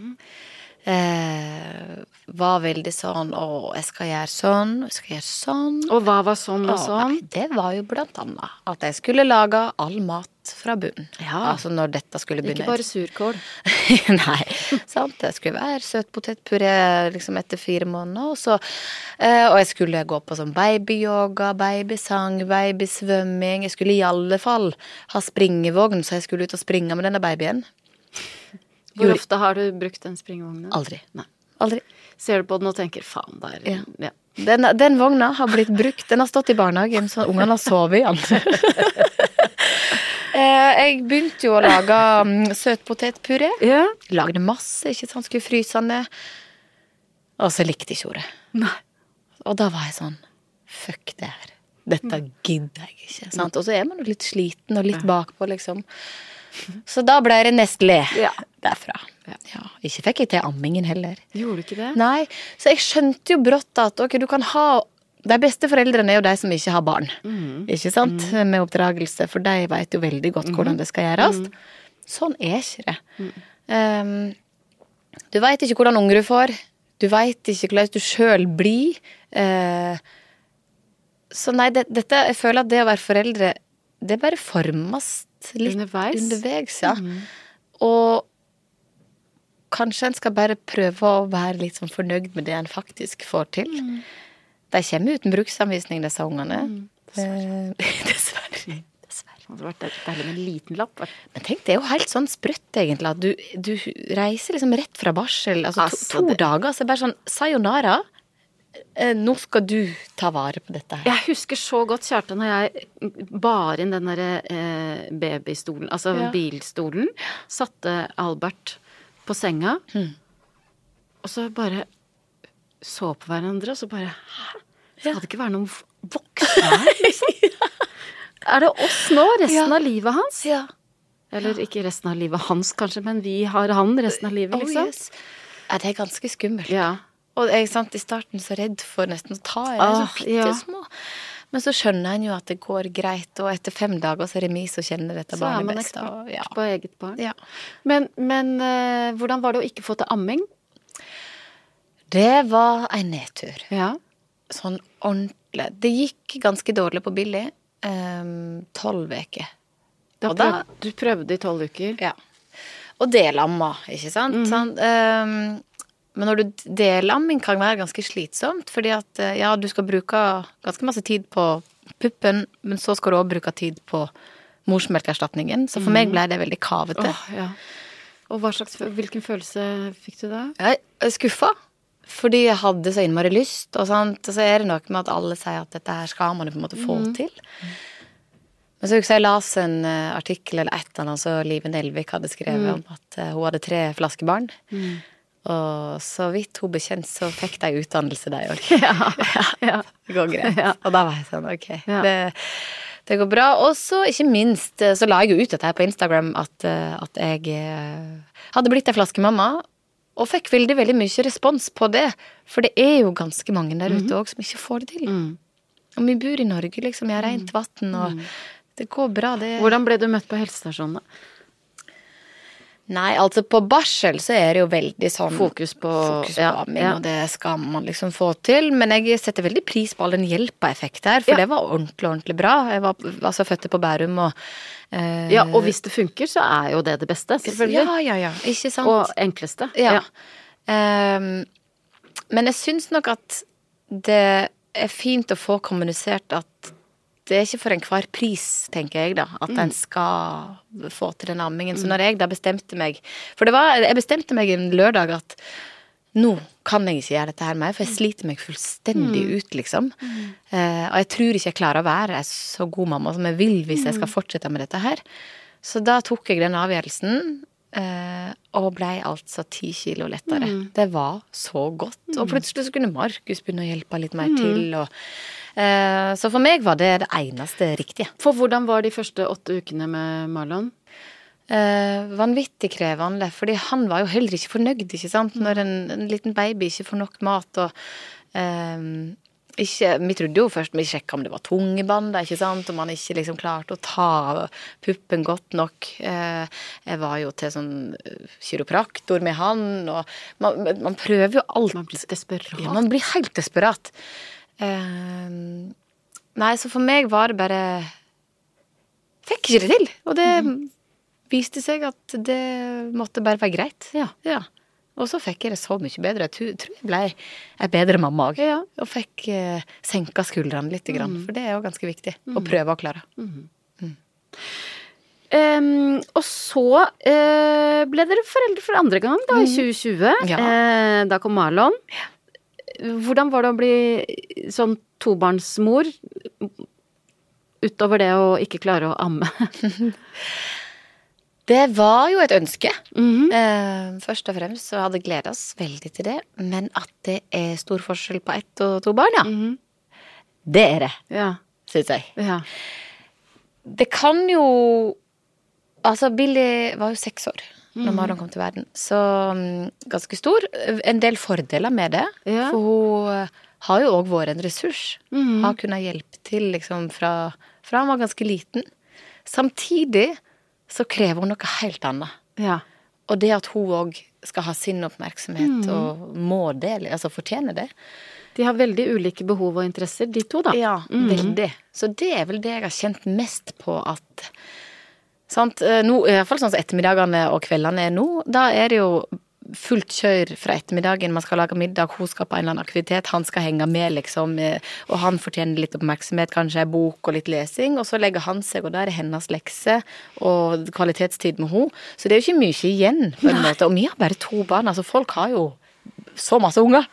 Eh, var veldig sånn, å, jeg skal gjøre sånn, jeg skal gjøre sånn. Og hva var sånn og Å, sånn? nei, det var jo blant annet at jeg skulle lage all mat fra bunnen. Ja. Altså når dette skulle begynne. Ikke bare surkål. Nei, sant. Det skulle være søtpotetpuré liksom etter fire måneder. Og, så, eh, og jeg skulle gå på sånn babyyoga, babysang, babysvømming. Jeg skulle i alle fall ha springevogn, så jeg skulle ut og springe med denne babyen. Hvor Gjorde- ofte har du brukt den springvognen? Aldri. Nei. Aldri. Ser du på den og tenker, faen, der. Ja. Ja. Den, den vogna har blitt brukt. Den har stått i barnehagen, så ungene har sovet i den. Eh, jeg begynte jo å lage um, søtpotetpuré. Ja. Lagde masse, ikke sant, skulle fryse den ned. Og så likte ikke hun det. Nei. Og da var jeg sånn, fuck det her. Dette gidder jeg ikke, sant? Og så er man jo litt sliten og litt bakpå, liksom. Så da ble det Nestlé Ja. derfra. Ja, ikke fikk jeg til ammingen heller. Gjorde du ikke det? Nei, så jeg skjønte jo brått at ok, du kan ha de beste foreldrene er jo de som ikke har barn, ikke sant, med oppdragelse, for de vet jo veldig godt hvordan det skal gjøres. Sånn er ikke det. Um, du vet ikke hvordan unger du får, du vet ikke hvordan du selv blir. Uh, så nei, det, dette, jeg føler at det å være foreldre, det bare formes litt Underveis. underveis ja. Og kanskje en skal bare prøve å være litt sånn fornøyd med det en faktisk får til. De kommer uten bruksanvisning, disse ungene. Mm, dessverre. Dessverre. Det hadde vært deilig med en liten lapp. Men tenk, det er jo helt sånn sprøtt egentlig, at du, du reiser liksom rett fra barsel, altså, Altså, to, to det- dager, så er det bare sånn, sayonara, eh, nå skal du ta vare på dette her. Jeg husker så godt, Kjartan, når jeg bar inn den der eh, babystolen, altså Ja. bilstolen, satte Albert på senga, og så bare så på hverandre, og så bare, hæ? Skal det ikke være noen voksne her, liksom? Er det oss nå, resten Ja. av livet hans? Ja. Eller ikke resten av livet hans, kanskje, men vi har han resten av livet, Oh, liksom. yes. Ja, det er ganske skummelt. Ja. Og jeg er sant, i starten så redd for nesten å ta i det, Ah, så bittesmå. Men så skjønner en jo at det går greit, og etter fem dager så er det mi som kjenner dette Så er barnet man best. ekspert og- ja. på eget barn. Ja. Men, men eh, hvordan var det å ikke få til amming? Det var en nedtur. Ja. Sånn ordentlig. Det gikk ganske dårlig på Billy. Um, tolv veker. Da Og da- prøv, du prøvde i tolv uker. Ja. Og delamma, ikke sant? Mhm. sant? Um, men når du delamming kan være ganske slitsomt, fordi at eh, ja, du skal bruke ganske masse tid på puppen, men så skal du også bruke tid på morsmelkerstatningen. Så for meg ble det veldig kavete. Åh, ja. Og hva slags, hvilken følelse fikk du da? Jeg er skuffa, fordi jeg hadde så innmari lyst, og, sant? og så er det noe med at alle sier at dette her skal man jo på en måte få til. Men så husker jeg las en uh, artikkel eller et eller annet, så Live Nelvik hadde skrevet Mm. om at uh, hun hadde tre flaskebarn, Mm. og så vidt hun bekjent så fikk de utdannelse de også. Ja, ja. Det går greit. Ja. Og da var jeg sånn, ok, Ja. det, det går bra. Og så, ikke minst, uh, så la jeg jo ut dette her på Instagram at, uh, at jeg uh, hadde blitt en flaskemamma, og fikk veldig, veldig mye respons på det, for det er jo ganske mange der ute også som ikke får det til. Mm. Og vi bor i Norge, liksom, vi har rent vatten, og det går bra, det. Hvordan ble du møtt på helsestasjonen da? Nei, altså på barsel så er det jo veldig sånn Fokus på, fokus på ja, amming, ja. og det skal man liksom få til, men jeg setter veldig pris på all den hjelpa jeg fikk der, for Ja. det var ordentlig, ordentlig bra. Jeg var altså født på Bærum, og eh, Ja, og hvis det funker, så er jo det det beste, selvfølgelig. Ja, ja, ja, ikke sant? Og enkleste. Ja. Ehm, men jeg syns nok at det er fint å få kommunisert at det er ikke for enhver pris, tenker jeg da, at en skal få til den ammingen. Så når jeg da bestemte meg, for det var, jeg bestemte meg en lørdag at nå kan jeg ikke gjøre dette her mer, for jeg sliter meg fullstendig ut, liksom. Eh, og jeg tror ikke jeg klarer å være en så god mamma som jeg vil hvis jeg skal fortsette med dette her. Så da tok jeg den avgjørelsen, eh, og ble altså ti kilo lettere. Det var så godt. Og plutselig så kunne Markus begynne å hjelpe litt mer til, og eh, så for meg var det det eneste riktige. For hvordan var de første åtte ukene med Marlon? Eh, vanvittig krevende, fordi han var jo heller ikke fornøyd, ikke sant? Når en, en liten baby ikke får nok mat, og eh, ikke, vi trodde jo først, vi sjekket om det var tungebånd, ikke sant? Om man ikke liksom klarte å ta puppen godt nok. Eh, jeg var jo til sånn kiropraktor med han, og man, man prøver jo alt. Man blir desperat. Ja, man blir helt desperat. Eh, nei, så for meg var det bare fikk ikke det til, og det viste seg at det måtte bare være greit. Ja. Ja. Og så fikk jeg det så mye bedre. Jeg tror- tror jeg ble en bedre mamma også. Ja. Og fikk eh, senka skuldrene litt, grann, for det er jo ganske viktig å prøve å klare. Um, og så eh, ble dere foreldre for andre gang da, i tjue tjue. Ja. Eh, da kom Marlon. Hvordan var det å bli sånn tobarnsmor utover det å ikke klare å amme? Det var jo et ønske. Mhm. eh, først og fremst så hadde gledet oss veldig til det, men at det er stor forskjell på ett og to barn, ja. Mhm. Det er det, Ja. synes jeg. Ja. Det kan jo Altså, Billy var jo seks år når Marlon kom til verden, så mm, ganske stor. En del fordeler med det, Ja. for hun eh, har jo også vært en ressurs. Mhm. Har kunnet hjelpe til liksom fra, fra han var ganske liten. Samtidig så krever hun noe helt annet. Ja. Og det at hun også skal ha sin oppmerksomhet og må det, altså fortjene det. De har veldig ulike behov og interesser, de to da. Ja, veldig. Så det er vel det jeg har kjent mest på at sant, eh, nå, i hvert fall sånn som ettermiddagene og kveldene er nå, da er det jo fullt kjør fra ettermiddagen, man skal lage middag, hun skal på en eller annen aktivitet, han skal henge med liksom, eh, og han fortjener litt oppmerksomhet, kanskje en bok og litt lesing, og så legger han seg, og da er det hennes lekse og kvalitetstid med hun. Så det er jo ikke mye igjen på en måte, og vi har bare to barn, altså folk har jo så masse unger.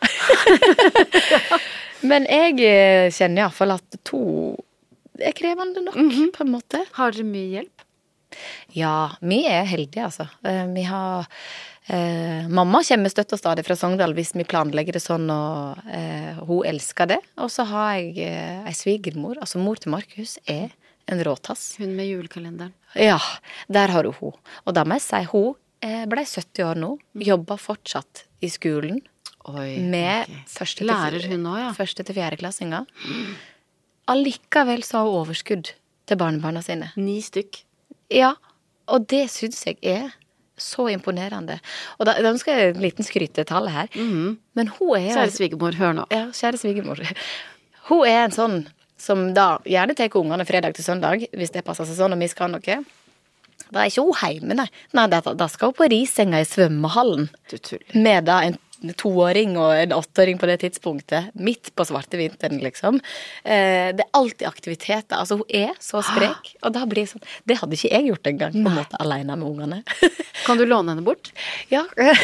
Men jeg eh, kjenner i hvert fall at to er krevende nok, på en måte. Har dere mye hjelp? Ja, vi er heldige, altså. Eh, Vi har eh, Mamma kommer støtt og stadig fra Sogndal hvis vi planlegger det sånn, og eh, hun elsker det. Og så har jeg eh, ei svigermor, altså mor til Markus, er en råtass. Hun med julekalenderen. Ja, der har du hun. Og da må jeg si, hun eh, ble sytti år nå, jobber fortsatt i skolen Oi, med ok. første til, Lærer hun nå, ja? første til fjerdeklassinger. allikevel så har hun overskudd til barnebarna sine. Ni stykk. Ja, og det synes jeg er så imponerende. Og da, da skal jeg en liten skrytetale her. Mm-hmm. Men hun er... Kjære svigermor, hør nå. Ja, kjære svigermor. Hun er en sånn som da gjerne tar ungene fredag til søndag, hvis det passer seg sånn, og vi skal noe. Da er ikke hun hjemme, nei. Nei, da, da skal hun på risenga i svømmehallen. Du tuller. Med da en toåring og en åtteåring på det tidspunktet, midt på svarte vinteren, liksom. Eh, det er alltid aktiviteter. Altså, hun er så sprek. Og da blir det sånn, det hadde ikke jeg gjort en gang, på en måte, alene med ungene. Kan du låne henne bort? Ja.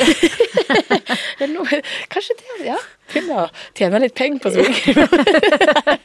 Nå, kanskje det, ja. Kunne tjene litt penger på svigermor.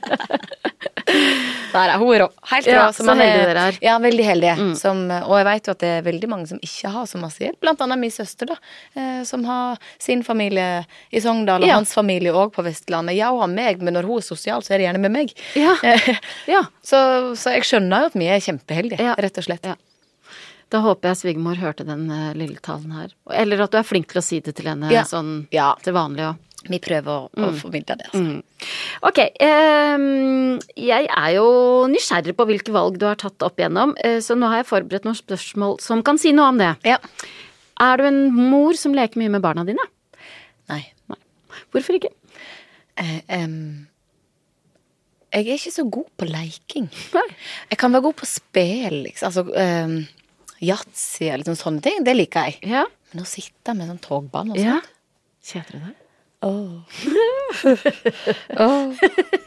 Nei, hun er rå. Helt rå. Ja, så heldige dere er. Ja, veldig heldige. Mm. Som, og jeg vet jo at det er veldig mange som ikke har så masse hjelp. Blant annet min søster da, eh, som har sin familie i Sogndal, og ja. Hans familie også på Vestlandet. Ja, hun har meg, men når hun er sosial, så er det gjerne med meg. Ja. Ja. så, så jeg skjønner jo at vi er kjempeheldige, ja. Rett og slett. Ja. Da håper jeg svigermor hørte den uh, lille talen her. Eller at du er flink til å si det til henne ja. Sånn ja. Til vanlig også. Vi prøver å, mm. å formidle det, altså. Mm. Ok, um, jeg er jo nysgjerrig på hvilke valg du har tatt opp igjennom, uh, så nå har jeg forberedt noen spørsmål som kan si noe om det. Ja. Er du en mor som leker mye med barna dine? Nei. Nei. Hvorfor ikke? Uh, um, jeg er ikke så god på leking. Nei. Jeg kan være god på spill, liksom. Altså, um, Yatzy eller sånne ting, det liker jeg. Ja. Men å sitte med sånn togball og ja. sånt. Kjeter du deg? Åh. Åh.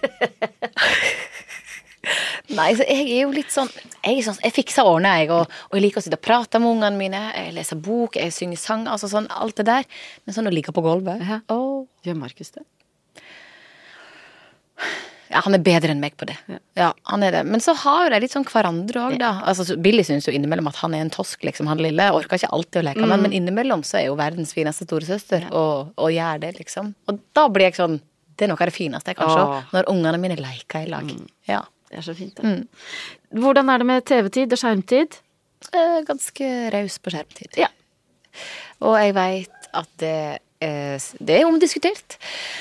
Nei, så jeg er jo litt sånn Jeg, er sånn, jeg fikser ordene, jeg, og, og jeg liker å sitte og prate med ungene mine. Jeg leser bok, jeg synger sang, altså sånn, alt det der. Men sånn å ligge på gulvet. Ja. Åh. Gjør Markus det? Ja, han er bedre enn meg på det. Ja. Ja, han er det. Men så har jo de litt sånn hverandre også, da. Altså, Billy synes jo innimellom at han er en tosk, liksom. Han lille orker ikke alltid å leke med, mm. men innimellom så er jo verdens fineste storesøster, ja. og, og gjør det, liksom. Og da blir jeg sånn, det er noe av det fineste jeg kan se, når ungene mine leker i lag. Mm. Ja. Det er så fint, det. Mm. Hvordan er det med T V-tid og skjermtid? Eh, ganske raus på skjermtid. Ja. Og jeg vet at det, eh, det er omdiskutert.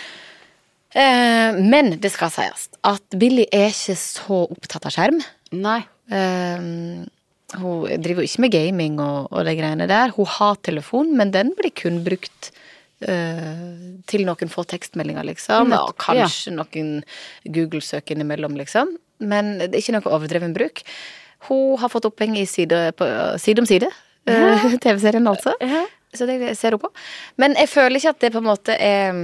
Eh, men det skal sies at Billy er ikke så opptatt av skjerm. Nei. Eh, hun driver jo ikke med gaming og, og de greiene der. Hun har telefon, men den blir kun brukt eh, til noen få tekstmeldinger, liksom. Og kanskje ja. Noen Google-søk innimellom, liksom. Men det er ikke noe overdreven bruk. Hun har fått oppheng i side, på, side om side. Ja. T V-serien, altså. Ja. Så det ser hun på. Men jeg føler ikke at det på en måte er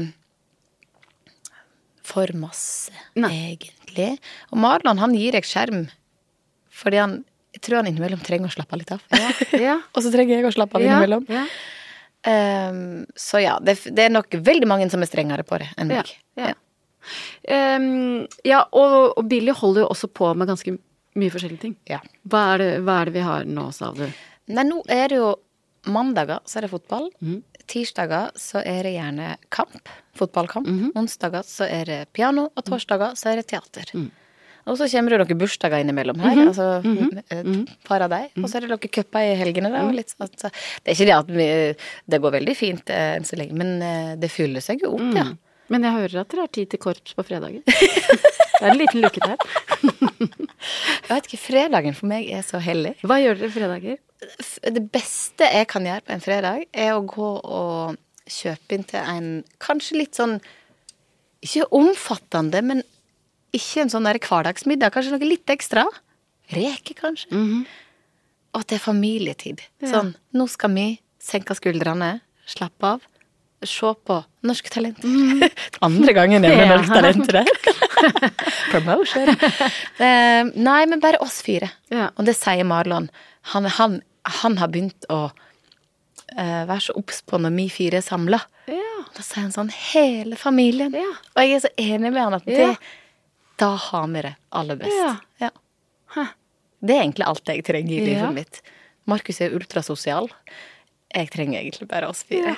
for masse, Nei. Egentlig. Og Marlon, han gir deg skjerm fordi han, jeg tror han innimellom trenger å slappe litt av. Ja. Ja. Og så trenger jeg å slappe av innimellom. Ja. Ja. Um, så ja, det, det er nok veldig mange som er strengere på det enn meg. Ja, ja. Ja. Um, ja og, og Billy holder jo også på med ganske mye forskjellige ting. Ja. Hva er det, hva er det vi har nå, sa du? Nei, nå er det jo mandager, så er det fotball. Mm. Tirsdager så er det gjerne kamp, fotballkamp. Mm-hmm. Onsdager så er det piano, og torsdager så er det teater. Mm. Og så kommer det noen bursdager innimellom her, mm-hmm. altså mm-hmm. et par av deg. Og så er det noen køpper i helgene da, og litt sånn. Det er ikke det at vi, det går veldig fint eh, enn så lenge, men eh, det fyller seg jo opp, mm. ja. Men jeg hører at dere har tid til korps på fredagen. Det er en liten lukke der. Jeg vet ikke, fredagen for meg er så hellig. Hva gjør dere fredager? Det beste jeg kan gjøre på en fredag er å gå og kjøpe inn til en kanskje litt sånn, ikke omfattende, men ikke en sånn der hverdagsmiddag, kanskje noe litt ekstra. Reke kanskje. Mm-hmm. Og at det er familietid. Ja. Sånn, nå skal vi senke skuldrene, slappe av, se på Norsk Talent. Mm. Andre gangen jeg med Norsk Talent der. Promotion. Uh, nei, men bare oss fire. Ja. Og det sier Marlon. Han, han, han har begynt å uh, være så obs på når vi fire er samlet. Ja. Da sier han sånn, hele familien. Ja. Og jeg er så enig med han at det, ja. Da har vi det aller best. Ja. Ja. Huh. Det er egentlig alt jeg trenger i livet ja. mitt. Markus er ultrasosial. Jeg trenger egentlig bare oss fire.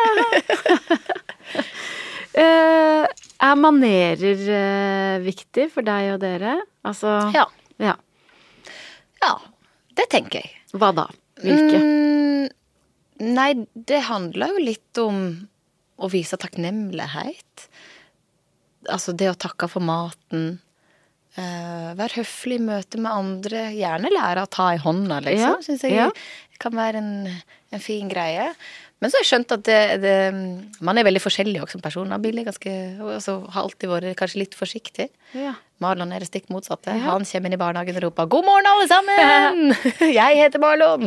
Ja. uh, er manerer uh, viktig for deg og dere? Altså, ja. ja. Ja, det tenker jeg. Hva da? Hvilke? Mm, nei, det handler jo litt om å vise takknemlighet. Altså det å takke for maten, Uh, vær høflig i møte med andre. Gjerne lære å ta i hånda, liksom. Ja, Synes jeg ja. kan være en, en fin greie. Men så har jeg skjønt at det, det, man er veldig forskjellig også som person. Billy er ganske, altså, har alltid vært kanskje litt forsiktig. Ja. Marlon er det stikk motsatte. Ja. Han kommer inn i barnehagen og roper 'God morgen, alle sammen! Jeg heter Marlon!'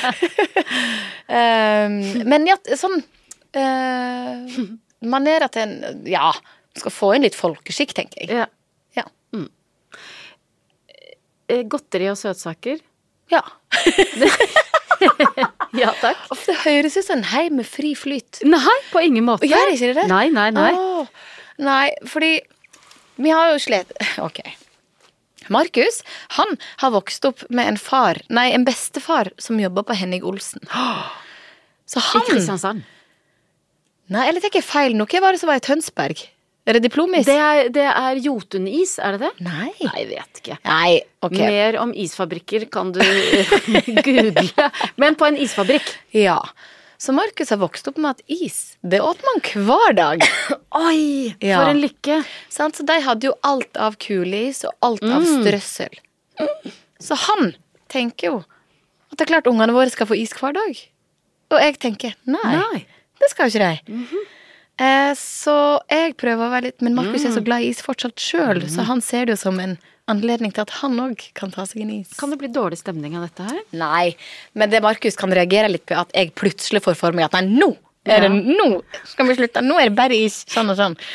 um, men ja, sånn uh, manerer til en, ja, skal få inn litt folkeskikk, tenker jeg. Ja. Ja. Mm. Eh, Godteri og søtsaker? Ja. Ja, takk. Og det høres ut som en heim med fri flyt. Nei, på ingen måte. Gjør ikke det det? Nei, nei, nei. Åh, nei, fordi vi har jo slet... Ok. Markus, han har vokst opp med en far, nei, en bestefar som jobber på Henning Olsen. Så I han... Kristiansand. Nei, eller tenker jeg feil. Noe var det som var i Tønsberg. Er det diplomis? Det er, det er Jotunis, er det det? Nei. Nei, jeg vet ikke. Nei, ok. Mer om isfabrikker kan du google. Men på en isfabrikk. Ja. Så Markus har vokst opp med at is, det åt man hver dag. Oi, Ja. for en lykke. Sant? Så de hadde jo alt av kuleis og alt av strøssel. Så han tenker jo at det er klart ungene våre skal få is hver dag. Og jeg tenker, nei, Nei. det skal jo ikke de. eh, så jeg prøver å være litt, men Markus er så glad i is fortsatt selv, så han ser det jo som en anledning til at han også kan ta seg en is. Kan det bli dårlig stemning av dette her? Nei, men det Markus kan reagere litt på, at jeg plutselig får for meg at nei, nå er det, nå skal vi slutte, nå er det bare is, sånn og sånn.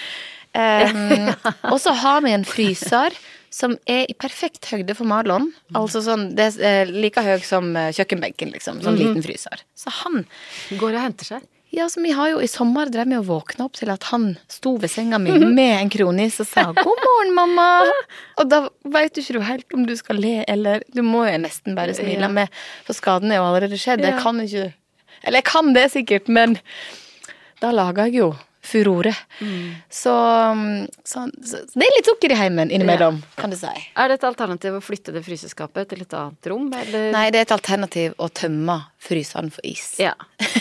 Um, og så har vi en fryser som er i perfekt høyde for Marlon, altså sånn, det er like høy som kjøkkenbenken, liksom, sånn liten fryser. Så han... Går og henter seg. Ja, så vi har jo i sommer drev med å våkne opp til at han sto ved senga mi med en kronis og sa 'God morgen, mamma'. Og da vet du ikke du helt om du skal le, eller du må jo nesten bare smile Ja. med, for skaden er jo allerede skjedd. Jeg Ja. kan ikke, eller jeg kan det sikkert, men da lager jeg jo furore. Så, så, så det er litt sukker i heimen innimellom, kan du si. Er det et alternativ å flytte det fryseskapet til et annet rom, eller? Nei, det er et alternativ å tømme fryseren for is. Ja.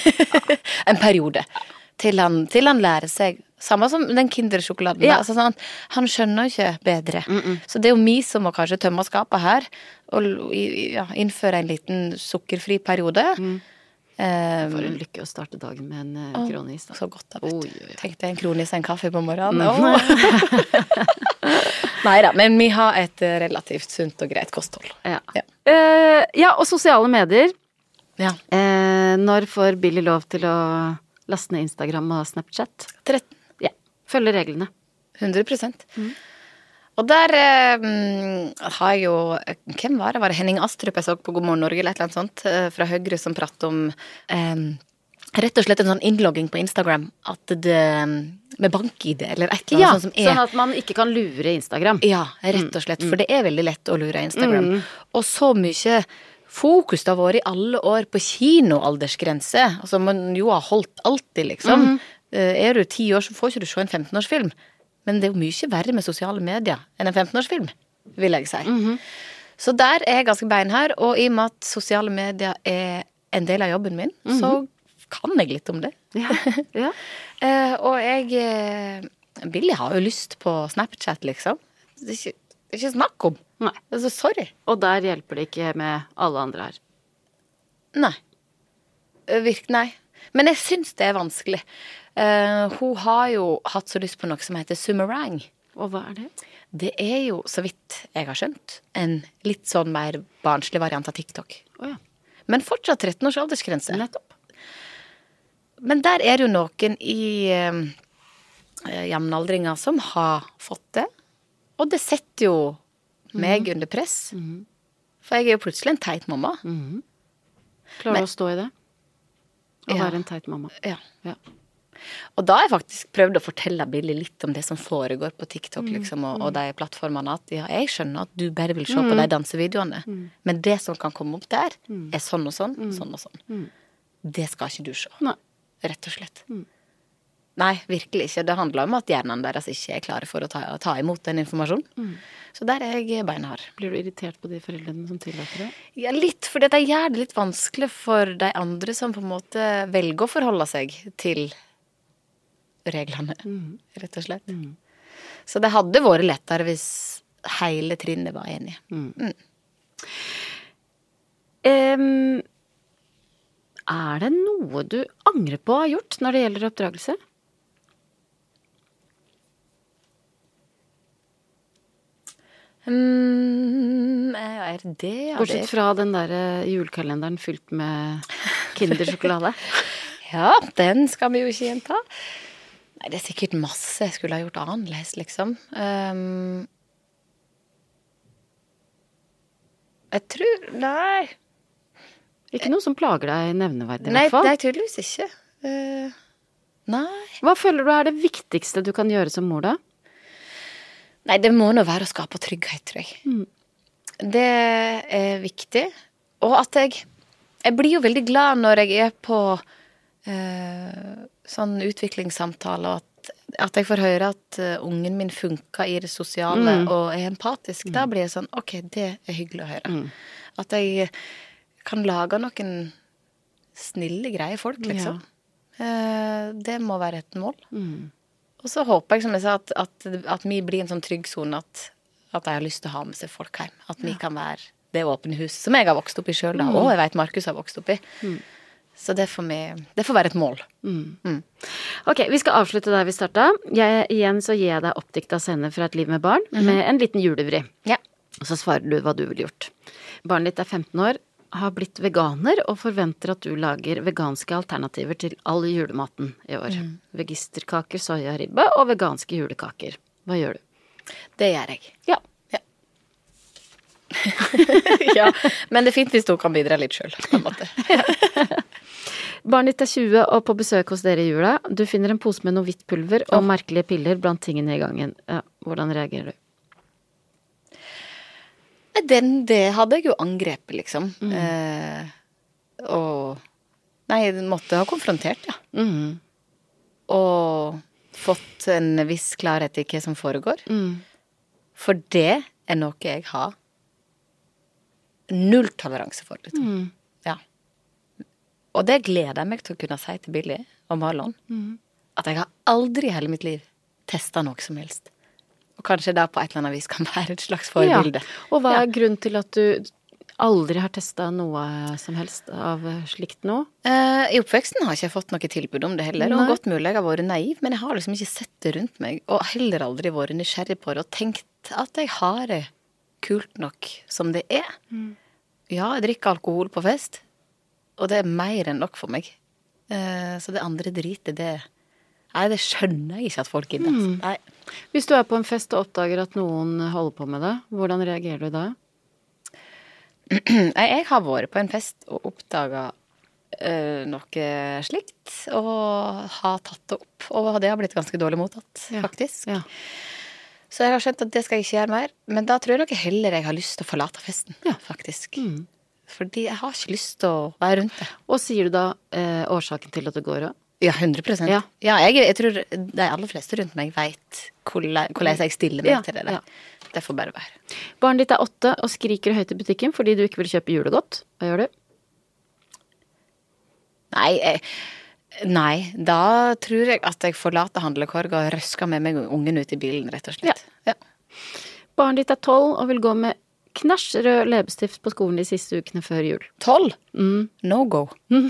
En periode. Til han, til han lærer seg. Samme som den kindersjokoladen. Ja. Altså, sånn, han skjønner ikke bedre. Så det er jo vi som må kanskje tømme skapet her, og ja, innføre en liten sukkerfri periode. Um, For en lykke å starte dagen med en uh, kronis. Da. Så godt da, vet du. Oi, oi, oi. Tenkte jeg en kronis og en kaffe på morgenen. Åh. Neida, men vi har et uh, relativt sunt og greit kosthold. Ja. Ja. Eh, ja, og sosiale medier. Ja. Eh, når får Billy lov til å laste ned Instagram og Snapchat? tretten. Ja, følge reglene. hundre prosent. Og der eh, har jeg jo, hvem var det? Var det Henning Astrup jeg så på God morgen Norge, eller et eller annet sånt, eh, fra Høyre, som pratet om eh, rett og slett en sånn innlogging på Instagram, at det, med bank-I D, eller et eller annet Ja, sånt som er... sånn at man ikke kan lure Instagram. Ja, rett og slett, for det er veldig lett å lure Instagram. Og så mye fokus det har vært i alle år på kinoaldersgrense, altså man jo har holdt alltid, liksom. Eh, Er du ti år, så får ikke du se en femten-årsfilm. Men det er jo mye verre med sosiale medier enn en femten-årsfilm, vil jeg si. Så der er jeg ganske beinhard, og i og med at sosiale medier er en del av jobben min, så kan jeg litt om det. Ja, ja. Eh, og jeg eh, Billy har jo lyst på Snapchat, liksom. Det er ikke, det er ikke snakk om. Nei. Altså, sorry. Og der hjelper det ikke med alle andre her. Nei. Eh, Virk, nei. Men jeg syns det er vanskelig. Eh, hun har jo hatt så lyst på noe som heter Summerang. Og hva er det? Det er jo, så vidt jeg har skjønt, en litt sånn mer barnslig variant av TikTok. Åja, Men fortsatt tretten års aldersgrense. nettopp. Men der er det jo noen i eh, jevnaldringer som har fått det. Og det setter jo meg under press. For jeg er jo plutselig en teit mamma. Klarer Men- du å stå i det? Å Ja. være en teit mamma. Ja. Ja. Og da har jeg faktisk prøvd å fortelle Billy litt om det som foregår på TikTok, liksom, og, og de plattformene, at ja, jeg skjønner at du bare vil se på de dansevideoene, men det som kan komme opp der, er sånn og sånn, sånn og sånn. Det skal ikke du se. Nei. Rett og slett. Nei, virkelig ikke. Det handler om at hjernen deres ikke er klare for å ta, ta imot den informasjonen. Så der er jeg beinhard. Blir du irritert på de foreldrene som tillater det? Ja, litt, for det gjør det litt vanskelig for de andre som på en måte velger å forholde seg til reglene, rett og slett. Så det hadde vært lettere hvis hele trinnet var enig. Mm. Mm. Um, er det noe du angrer på å ha gjort når det gjelder oppdragelse? Mm, er det ja, Bortsett det... fra den der julekalenderen fylt med kindersjokolade. Ja, den skal vi jo ikke gjenta. Nei, det er sikkert masse jeg skulle ha gjort annerledes, liksom. Um, jeg tror, nei. Ikke noe som plager deg nevneverdig, i Nei, hvert fall. nei, tydeligvis ikke. Uh, nei. Hva føler du er det viktigste du kan gjøre som mor da? Nei, det må nå være å skape trygghet, tror jeg. Mm. Det er viktig. Og at jeg, jeg blir jo veldig glad når jeg er på uh, sånn utviklingssamtale, og at, at jeg får høre at uh, ungen min funker i det sosiale mm. og er empatisk. Mm. Da blir jeg sånn, ok, det er hyggelig å høre. Mm. At jeg kan lage noen snille greie folk, liksom. Ja. Uh, det må være et mål. Mm. Og så håper jeg, som jeg sa, at, at, at vi blir en sånn trygg zone, at, at jeg har lyst til å ha med seg folk hjem. At vi ja. kan være det åpne huset, som jeg har vokst opp i selv da, mm. og jeg vet Markus har vokst opp i. Mm. Så det får, vi, det får være et mål. Mm. Mm. Ok, vi skal avslutte der vi startet. Jeg, igjen så gir jeg deg oppdikta scene fra et liv med barn, mm-hmm. med en liten julevri. Ja. Og så svarer du hva du ville gjort. Barnet ditt er femten år, har blitt veganer og forventer at du lager veganske alternativer til all julematen i år. Mm. Vegisterkaker, sojaribbe og veganske julekaker. Hva gjør du? Det gjør jeg. Ja. Ja. ja. Men det er fint hvis du kan bidra litt selv, på en måte. Barnet ditt er tjue og på besøk hos dere i jula. Du finner en pose med noe hvitt pulver og oh. merkelige piller blant tingene i gangen. Ja, hvordan reagerer du? Den, det hadde jeg jo angrepet, liksom. Mm. Eh, og nei, den måtte ha konfrontert, ja. Mm. Og fått en viss klarhet i hva som foregår. Mm. For det er noe jeg har null toleranse for, liksom. Mm. Ja. Og det gleder jeg meg til å kunne si til Billy og Marlon. Mm. At jeg har aldri i hele mitt liv testet noe som helst. Og kanskje da på et eller annet vis kan være et slags forbilde. Ja. Og hva er ja. grunnen til at du aldri har testet noe som helst av slikt nå? Uh, I oppveksten har jeg ikke fått noe tilbud om det heller. Og godt mulig jeg har vært naiv, men jeg har liksom ikke sett det rundt meg. Og heller aldri vært nysgjerrig på det og tenkt at jeg har det kult nok som det er. Mm. Ja, jeg drikker alkohol på fest, og det er mer enn nok for meg. Uh, så det andre dritet, det Nei, det skjønner jeg ikke at folk gidder. Mm. Nei. Hvis du er på en fest og oppdager at noen holder på med det, hvordan reagerer du da? Jeg har vært på en fest og oppdaget uh, noe slikt, og har tatt det opp, og det har blitt ganske dårlig mottatt, ja. faktisk. Ja. Så jeg har skjønt at det skal jeg ikke gjøre mer, men da tror jeg nok heller jeg har lyst til å forlate festen, ja. faktisk. Mm. Fordi jeg har ikke lyst til å være rundt det. Og sier du da eh, årsaken til at det går av? Ja, hundre prosent. Ja, ja jeg, jeg tror de aller fleste rundt meg vet hvordan, hvordan jeg stiller meg ja, til det der. Ja. Det får bare være. Barnet ditt er åtte og skriker høyt i butikken fordi du ikke vil kjøpe julegodt. Hva gjør du? Nei, jeg, nei, da tror jeg at jeg forlater handlekorga og røsker med meg ungen ut i bilen, rett og slett. Ja. Ja. Barnet ditt er tolv og vil gå med knasj rød leppestift på skolen de siste ukene før jul. Tolv? Mm. No go. Mm.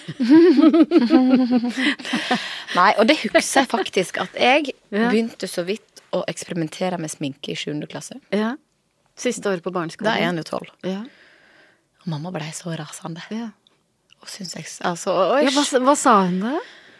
Nei, og det husker jeg faktisk at jeg ja. begynte så vidt å eksperimentere med sminke i sjuende klasse. Ja. Siste året på barneskolen. Da er han jo tolv. Ja. Og mamma ble så rasende. Ja. Og synes jeg, altså... Ja, hva, hva sa hun da?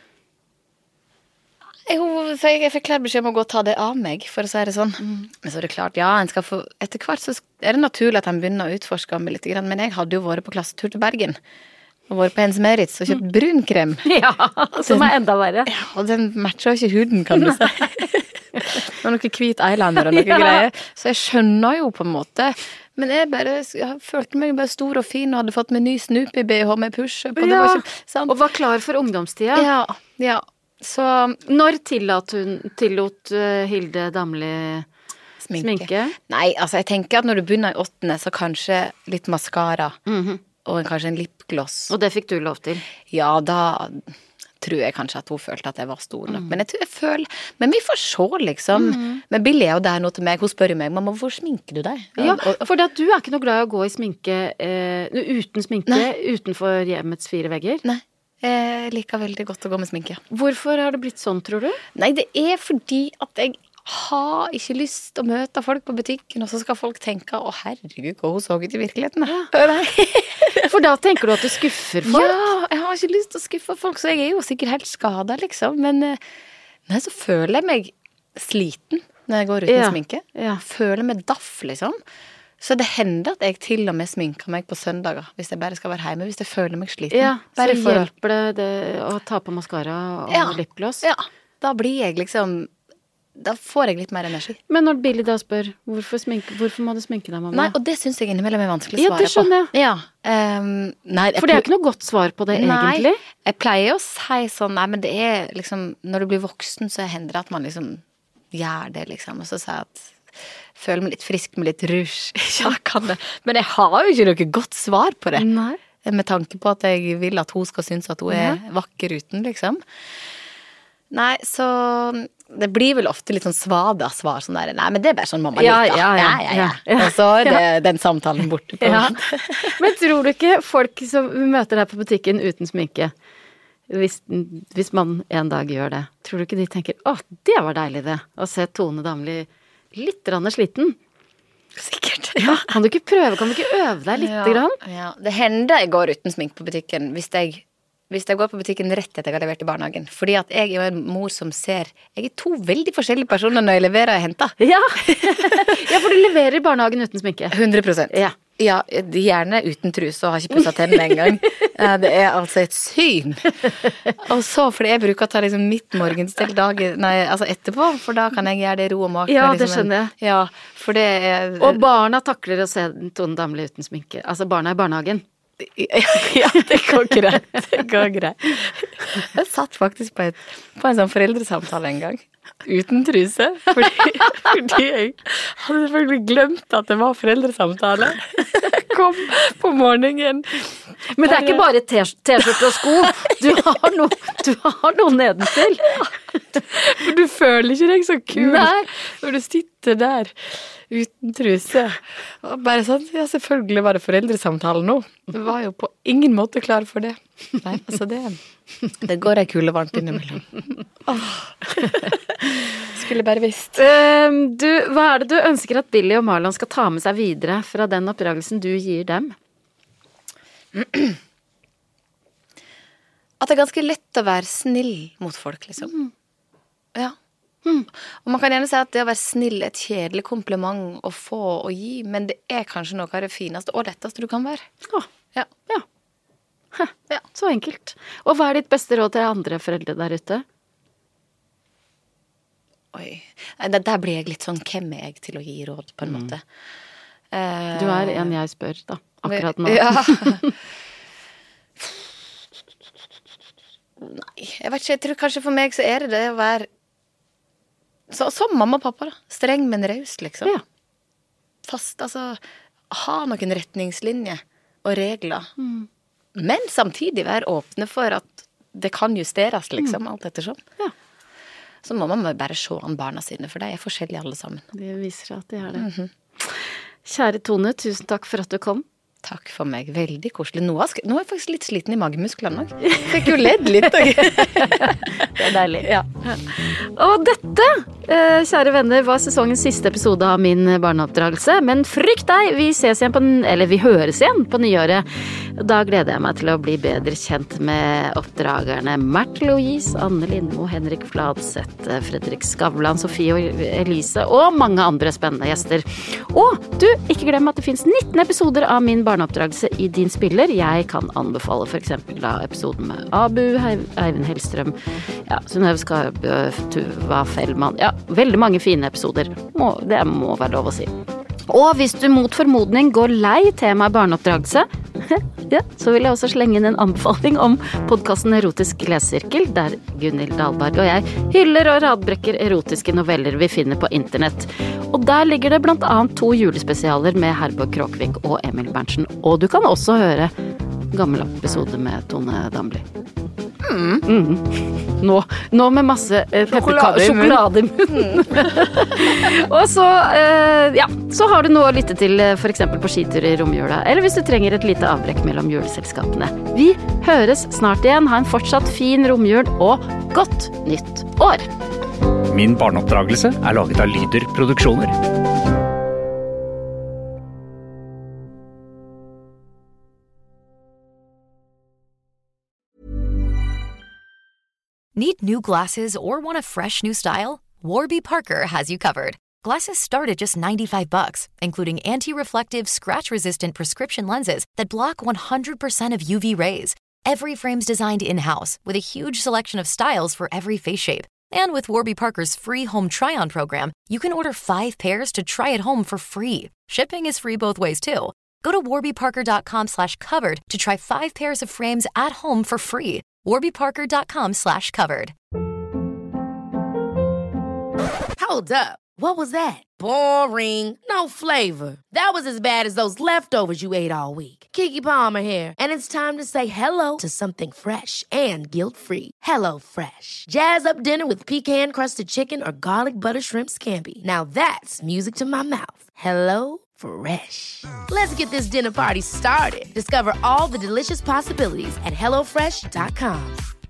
Jeg, jeg, jeg fikk klart beskjed om å gå og ta det av meg, for å si det sånn. Mm. Men så er det klart, ja, en skal få, etter hvert så er det naturlig at han begynner å utforske meg litt, men jeg hadde jo vært på klassetur til Bergen, og vært på Hens Merits og kjøpt brunkrem. Ja, som er enda verre. Ja, og den matcher ikke huden, kan du si. Det var noe hvit eyeliner og noe ja. greier. Så jeg skjønner jo på en måte, men jeg bare, jeg følte meg bare stor og fin, og hadde fått med ny Snoopy-B H med push-up. Og, ja. ikke, og var klar for ungdomstida. Ja, ja. Så når tillot hun tillot uh, Hilde Damli sminke? sminke? Nei, altså jeg tenker at når du begynner i åttende, så kanskje litt mascara, mm-hmm. og kanskje en lipgloss. Og det fikk du lov til? Ja, da tror jeg kanskje at hun følte at jeg var stor nok. Mm. Men jeg tror jeg føler, men vi får se liksom. Mm. Men Billy er jo der nå til meg, hun spør jo meg, mamma, hvor sminker du deg? Ja, for det at du er ikke noe glad i å gå i sminke, eh, uten sminke, Nei. Utenfor hjemmets fire vegger. Nei, jeg liker veldig godt å gå med sminke. Hvorfor har det blitt sånn, tror du? Nei, det er fordi at jeg har ikke lyst til å møte folk på butikken, og så skal folk tenke, å herregud, hva hun så ut i virkeligheten. Ja. For da tenker du at du skuffer folk? Ja, jeg har ikke lyst til å skuffe folk, så jeg er jo sikkert helt skadet, liksom. Men nei, så føler jeg meg sliten når jeg går uten ja. Sminke. Ja. Føler meg daff, liksom. Så det hender at jeg til og med sminker meg på søndager, hvis jeg bare skal være hjemme, hvis jeg føler meg sliten. Ja, bare så hjelper det, det å ta på mascara og ja. Lipgloss? Ja, da blir jeg liksom... Da får jeg litt mer energi. Men når Billy da spør, hvorfor, sminke, hvorfor må du sminke deg, mamma? Nei, og det synes jeg innimellom er vanskelig å svare på. Ja, det skjønner jeg. På. Ja, um, nei, jeg For det er ikke noe godt svar på det, nei, egentlig. Nei, jeg pleier å si sånn, nei, men det er liksom, når du blir voksen, så hender det at man liksom gjør det, liksom. Og så sier jeg at, føler meg litt frisk med litt rouge. Ja, kan det. Men jeg har jo ikke noe godt svar på det. Nei. Med tanke på at jeg vil at hun skal synes at hun er ja. Vakker uten, liksom. Nei, så det blir vel ofte litt sånn svada svar, sånn der, nei, men det er bare sånn mamma ja, liker. Ja, ja, ja, ja, ja. Og så er det ja. Den samtalen borte på. Ja. Men tror du ikke folk som møter deg på butikken uten sminke, hvis, hvis man en dag gjør det, tror du ikke de tenker, å, det var deilig det, å se Tone Damli litt rann sliten? Sikkert, ja. Kan du ikke prøve, kan du ikke øve deg litt ja, grann? Ja, det hender jeg går uten smink på butikken, hvis jeg Hvis jeg går på butikken rett etter jeg har levert i barnehagen. Fordi at jeg er jo en mor som ser... Jeg er to veldig forskjellige personer når jeg leverer og henter. Ja, ja for du leverer i barnehagen uten sminke. hundre prosent. Ja. Ja, gjerne uten trus og har ikke pusset tennene en gang. Det er altså et syn. Og så, fordi jeg bruker å ta liksom mitt morgenstell dag, nei, altså etterpå, for da kan jeg gjøre det i ro og mak. Ja, liksom det skjønner jeg. Ja, for det er... Og barna takler å se Tone Damli uten sminke. Altså barna i barnehagen. Ja, det går greit. Det går greit. Jeg satt faktisk på, et, på en sånn foreldresamtale en gang, uten truse, fordi, fordi jeg hadde selvfølgelig glemt at det var foreldresamtale. Jeg kom på morgenen. Men det er ikke bare t-skjorte og sko. Du har noe, du har noe nedentil. For du føler ikke deg så kul Nei. Når du sitter der uten truse. Og bare sånn, ja, selvfølgelig var det foreldresamtale nå. Du var jo på ingen måte klar for det. Nei, altså det, det går ei kule varmt innimellom. Åh. Skulle bare visst. Uh, du, hva er det du ønsker at Billy og Marlon skal ta med seg videre fra den oppdragelsen du gir dem? At det er ganske lett å være snill mot folk, liksom. Mm. Ja. Mm. Og man kan gjerne si at det å være snill er et kjedelig kompliment å få og gi, men det er kanskje noe av det fineste og letteste du kan være. Åh, ja. Ja. Hæ, ja. Så enkelt. Og hva er ditt beste råd til andre foreldre der ute? Oi, der, der blir jeg litt sånn, hvem er jeg til å gi råd på en mm. måte? Uh, du er en jeg spør da, akkurat nå. Ja. Nei, jeg vet ikke, jeg tror kanskje for meg så er det det å være så, som mamma og pappa da, streng men raus liksom. Ja. Fast, altså, ha noen retningslinjer og regler. Mm. Men samtidig være åpne for at det kan justeres liksom, mm. alt ettersom. Ja. Så må man bare se an barna sine, for de er forskjellige alle sammen. Det viser at de er det. Mm-hmm. Kjære Tone, tusen takk for at du kom. Takk for meg, veldig koselig. Nå er jeg faktisk litt sliten i magemusklene også. Fikk jo ledd litt. Det er deilig. Ja. Og dette, kjære venner, var sesongens siste episode av min barneoppdragelse. Men frykt deg, vi ses igjen på, eller vi høres igjen på nyåret. Da gleder jeg meg til å bli bedre kjent med oppdragerne Märtha Louise, Anne Lindmo, Henrik Fladseth, Fredrik Skavlan, Sofie og Elise og mange andre spennende gjester. Og du, ikke glem at det finnes nitten episoder av min barneoppdragelse i din spiller. Jeg kan anbefale for eksempel da episoden med Abu, Eivind Hellstrøm, ja, Synnøve Skarbø, Tuva Fellmann, ja, veldig mange fine episoder. Må, det må være lov å si. Og hvis du mot formodning går lei temaet barneoppdragelse, ja, så vil jeg også slenge inn en anbefaling om podcasten Erotisk lesesirkel, der Gunhild Dahlberg og jeg hyller og radbrekker erotiske noveller vi finner på internett. Og der ligger det blant annet to julespesialer med Herborg Kråkvik og Emil Berntsen. Og du kan også høre gammel episode med Tone Damli. Mm. Mm. Nå, nå med masse eh, pepperkaker, sjokolade i munnen. Mm. Og så, eh, ja, så har du noe å lytte til for eksempel på skitur i romjula, eller hvis du trenger et lite avbrekk mellom juleselskapene. Vi høres snart igjen. Ha en fortsatt fin romjul og godt nytt år. Min barneoppdragelse er laget av Lyder Produksjoner. Need new glasses or want a fresh new style? Warby Parker has you covered. Glasses start at just ninety-five bucks, including anti-reflective, scratch-resistant prescription lenses that block one hundred percent of U V rays. Every frame's designed in-house with a huge selection of styles for every face shape. And with Warby Parker's free home try-on program, you can order five pairs to try at home for free. Shipping is free both ways, too. Go to warbyparker.com slash covered to try five pairs of frames at home for free. warbyparker.com slash covered. Hold up. What was that? Boring. No flavor. That was as bad as those leftovers you ate all week. Keke Palmer here, and it's time to say hello to something fresh and guilt-free. Hello Fresh. Jazz up dinner with pecan-crusted chicken or garlic butter shrimp scampi. Now that's music to my mouth. Hello Fresh. Let's get this dinner party started. Discover all the delicious possibilities at hello fresh dot com.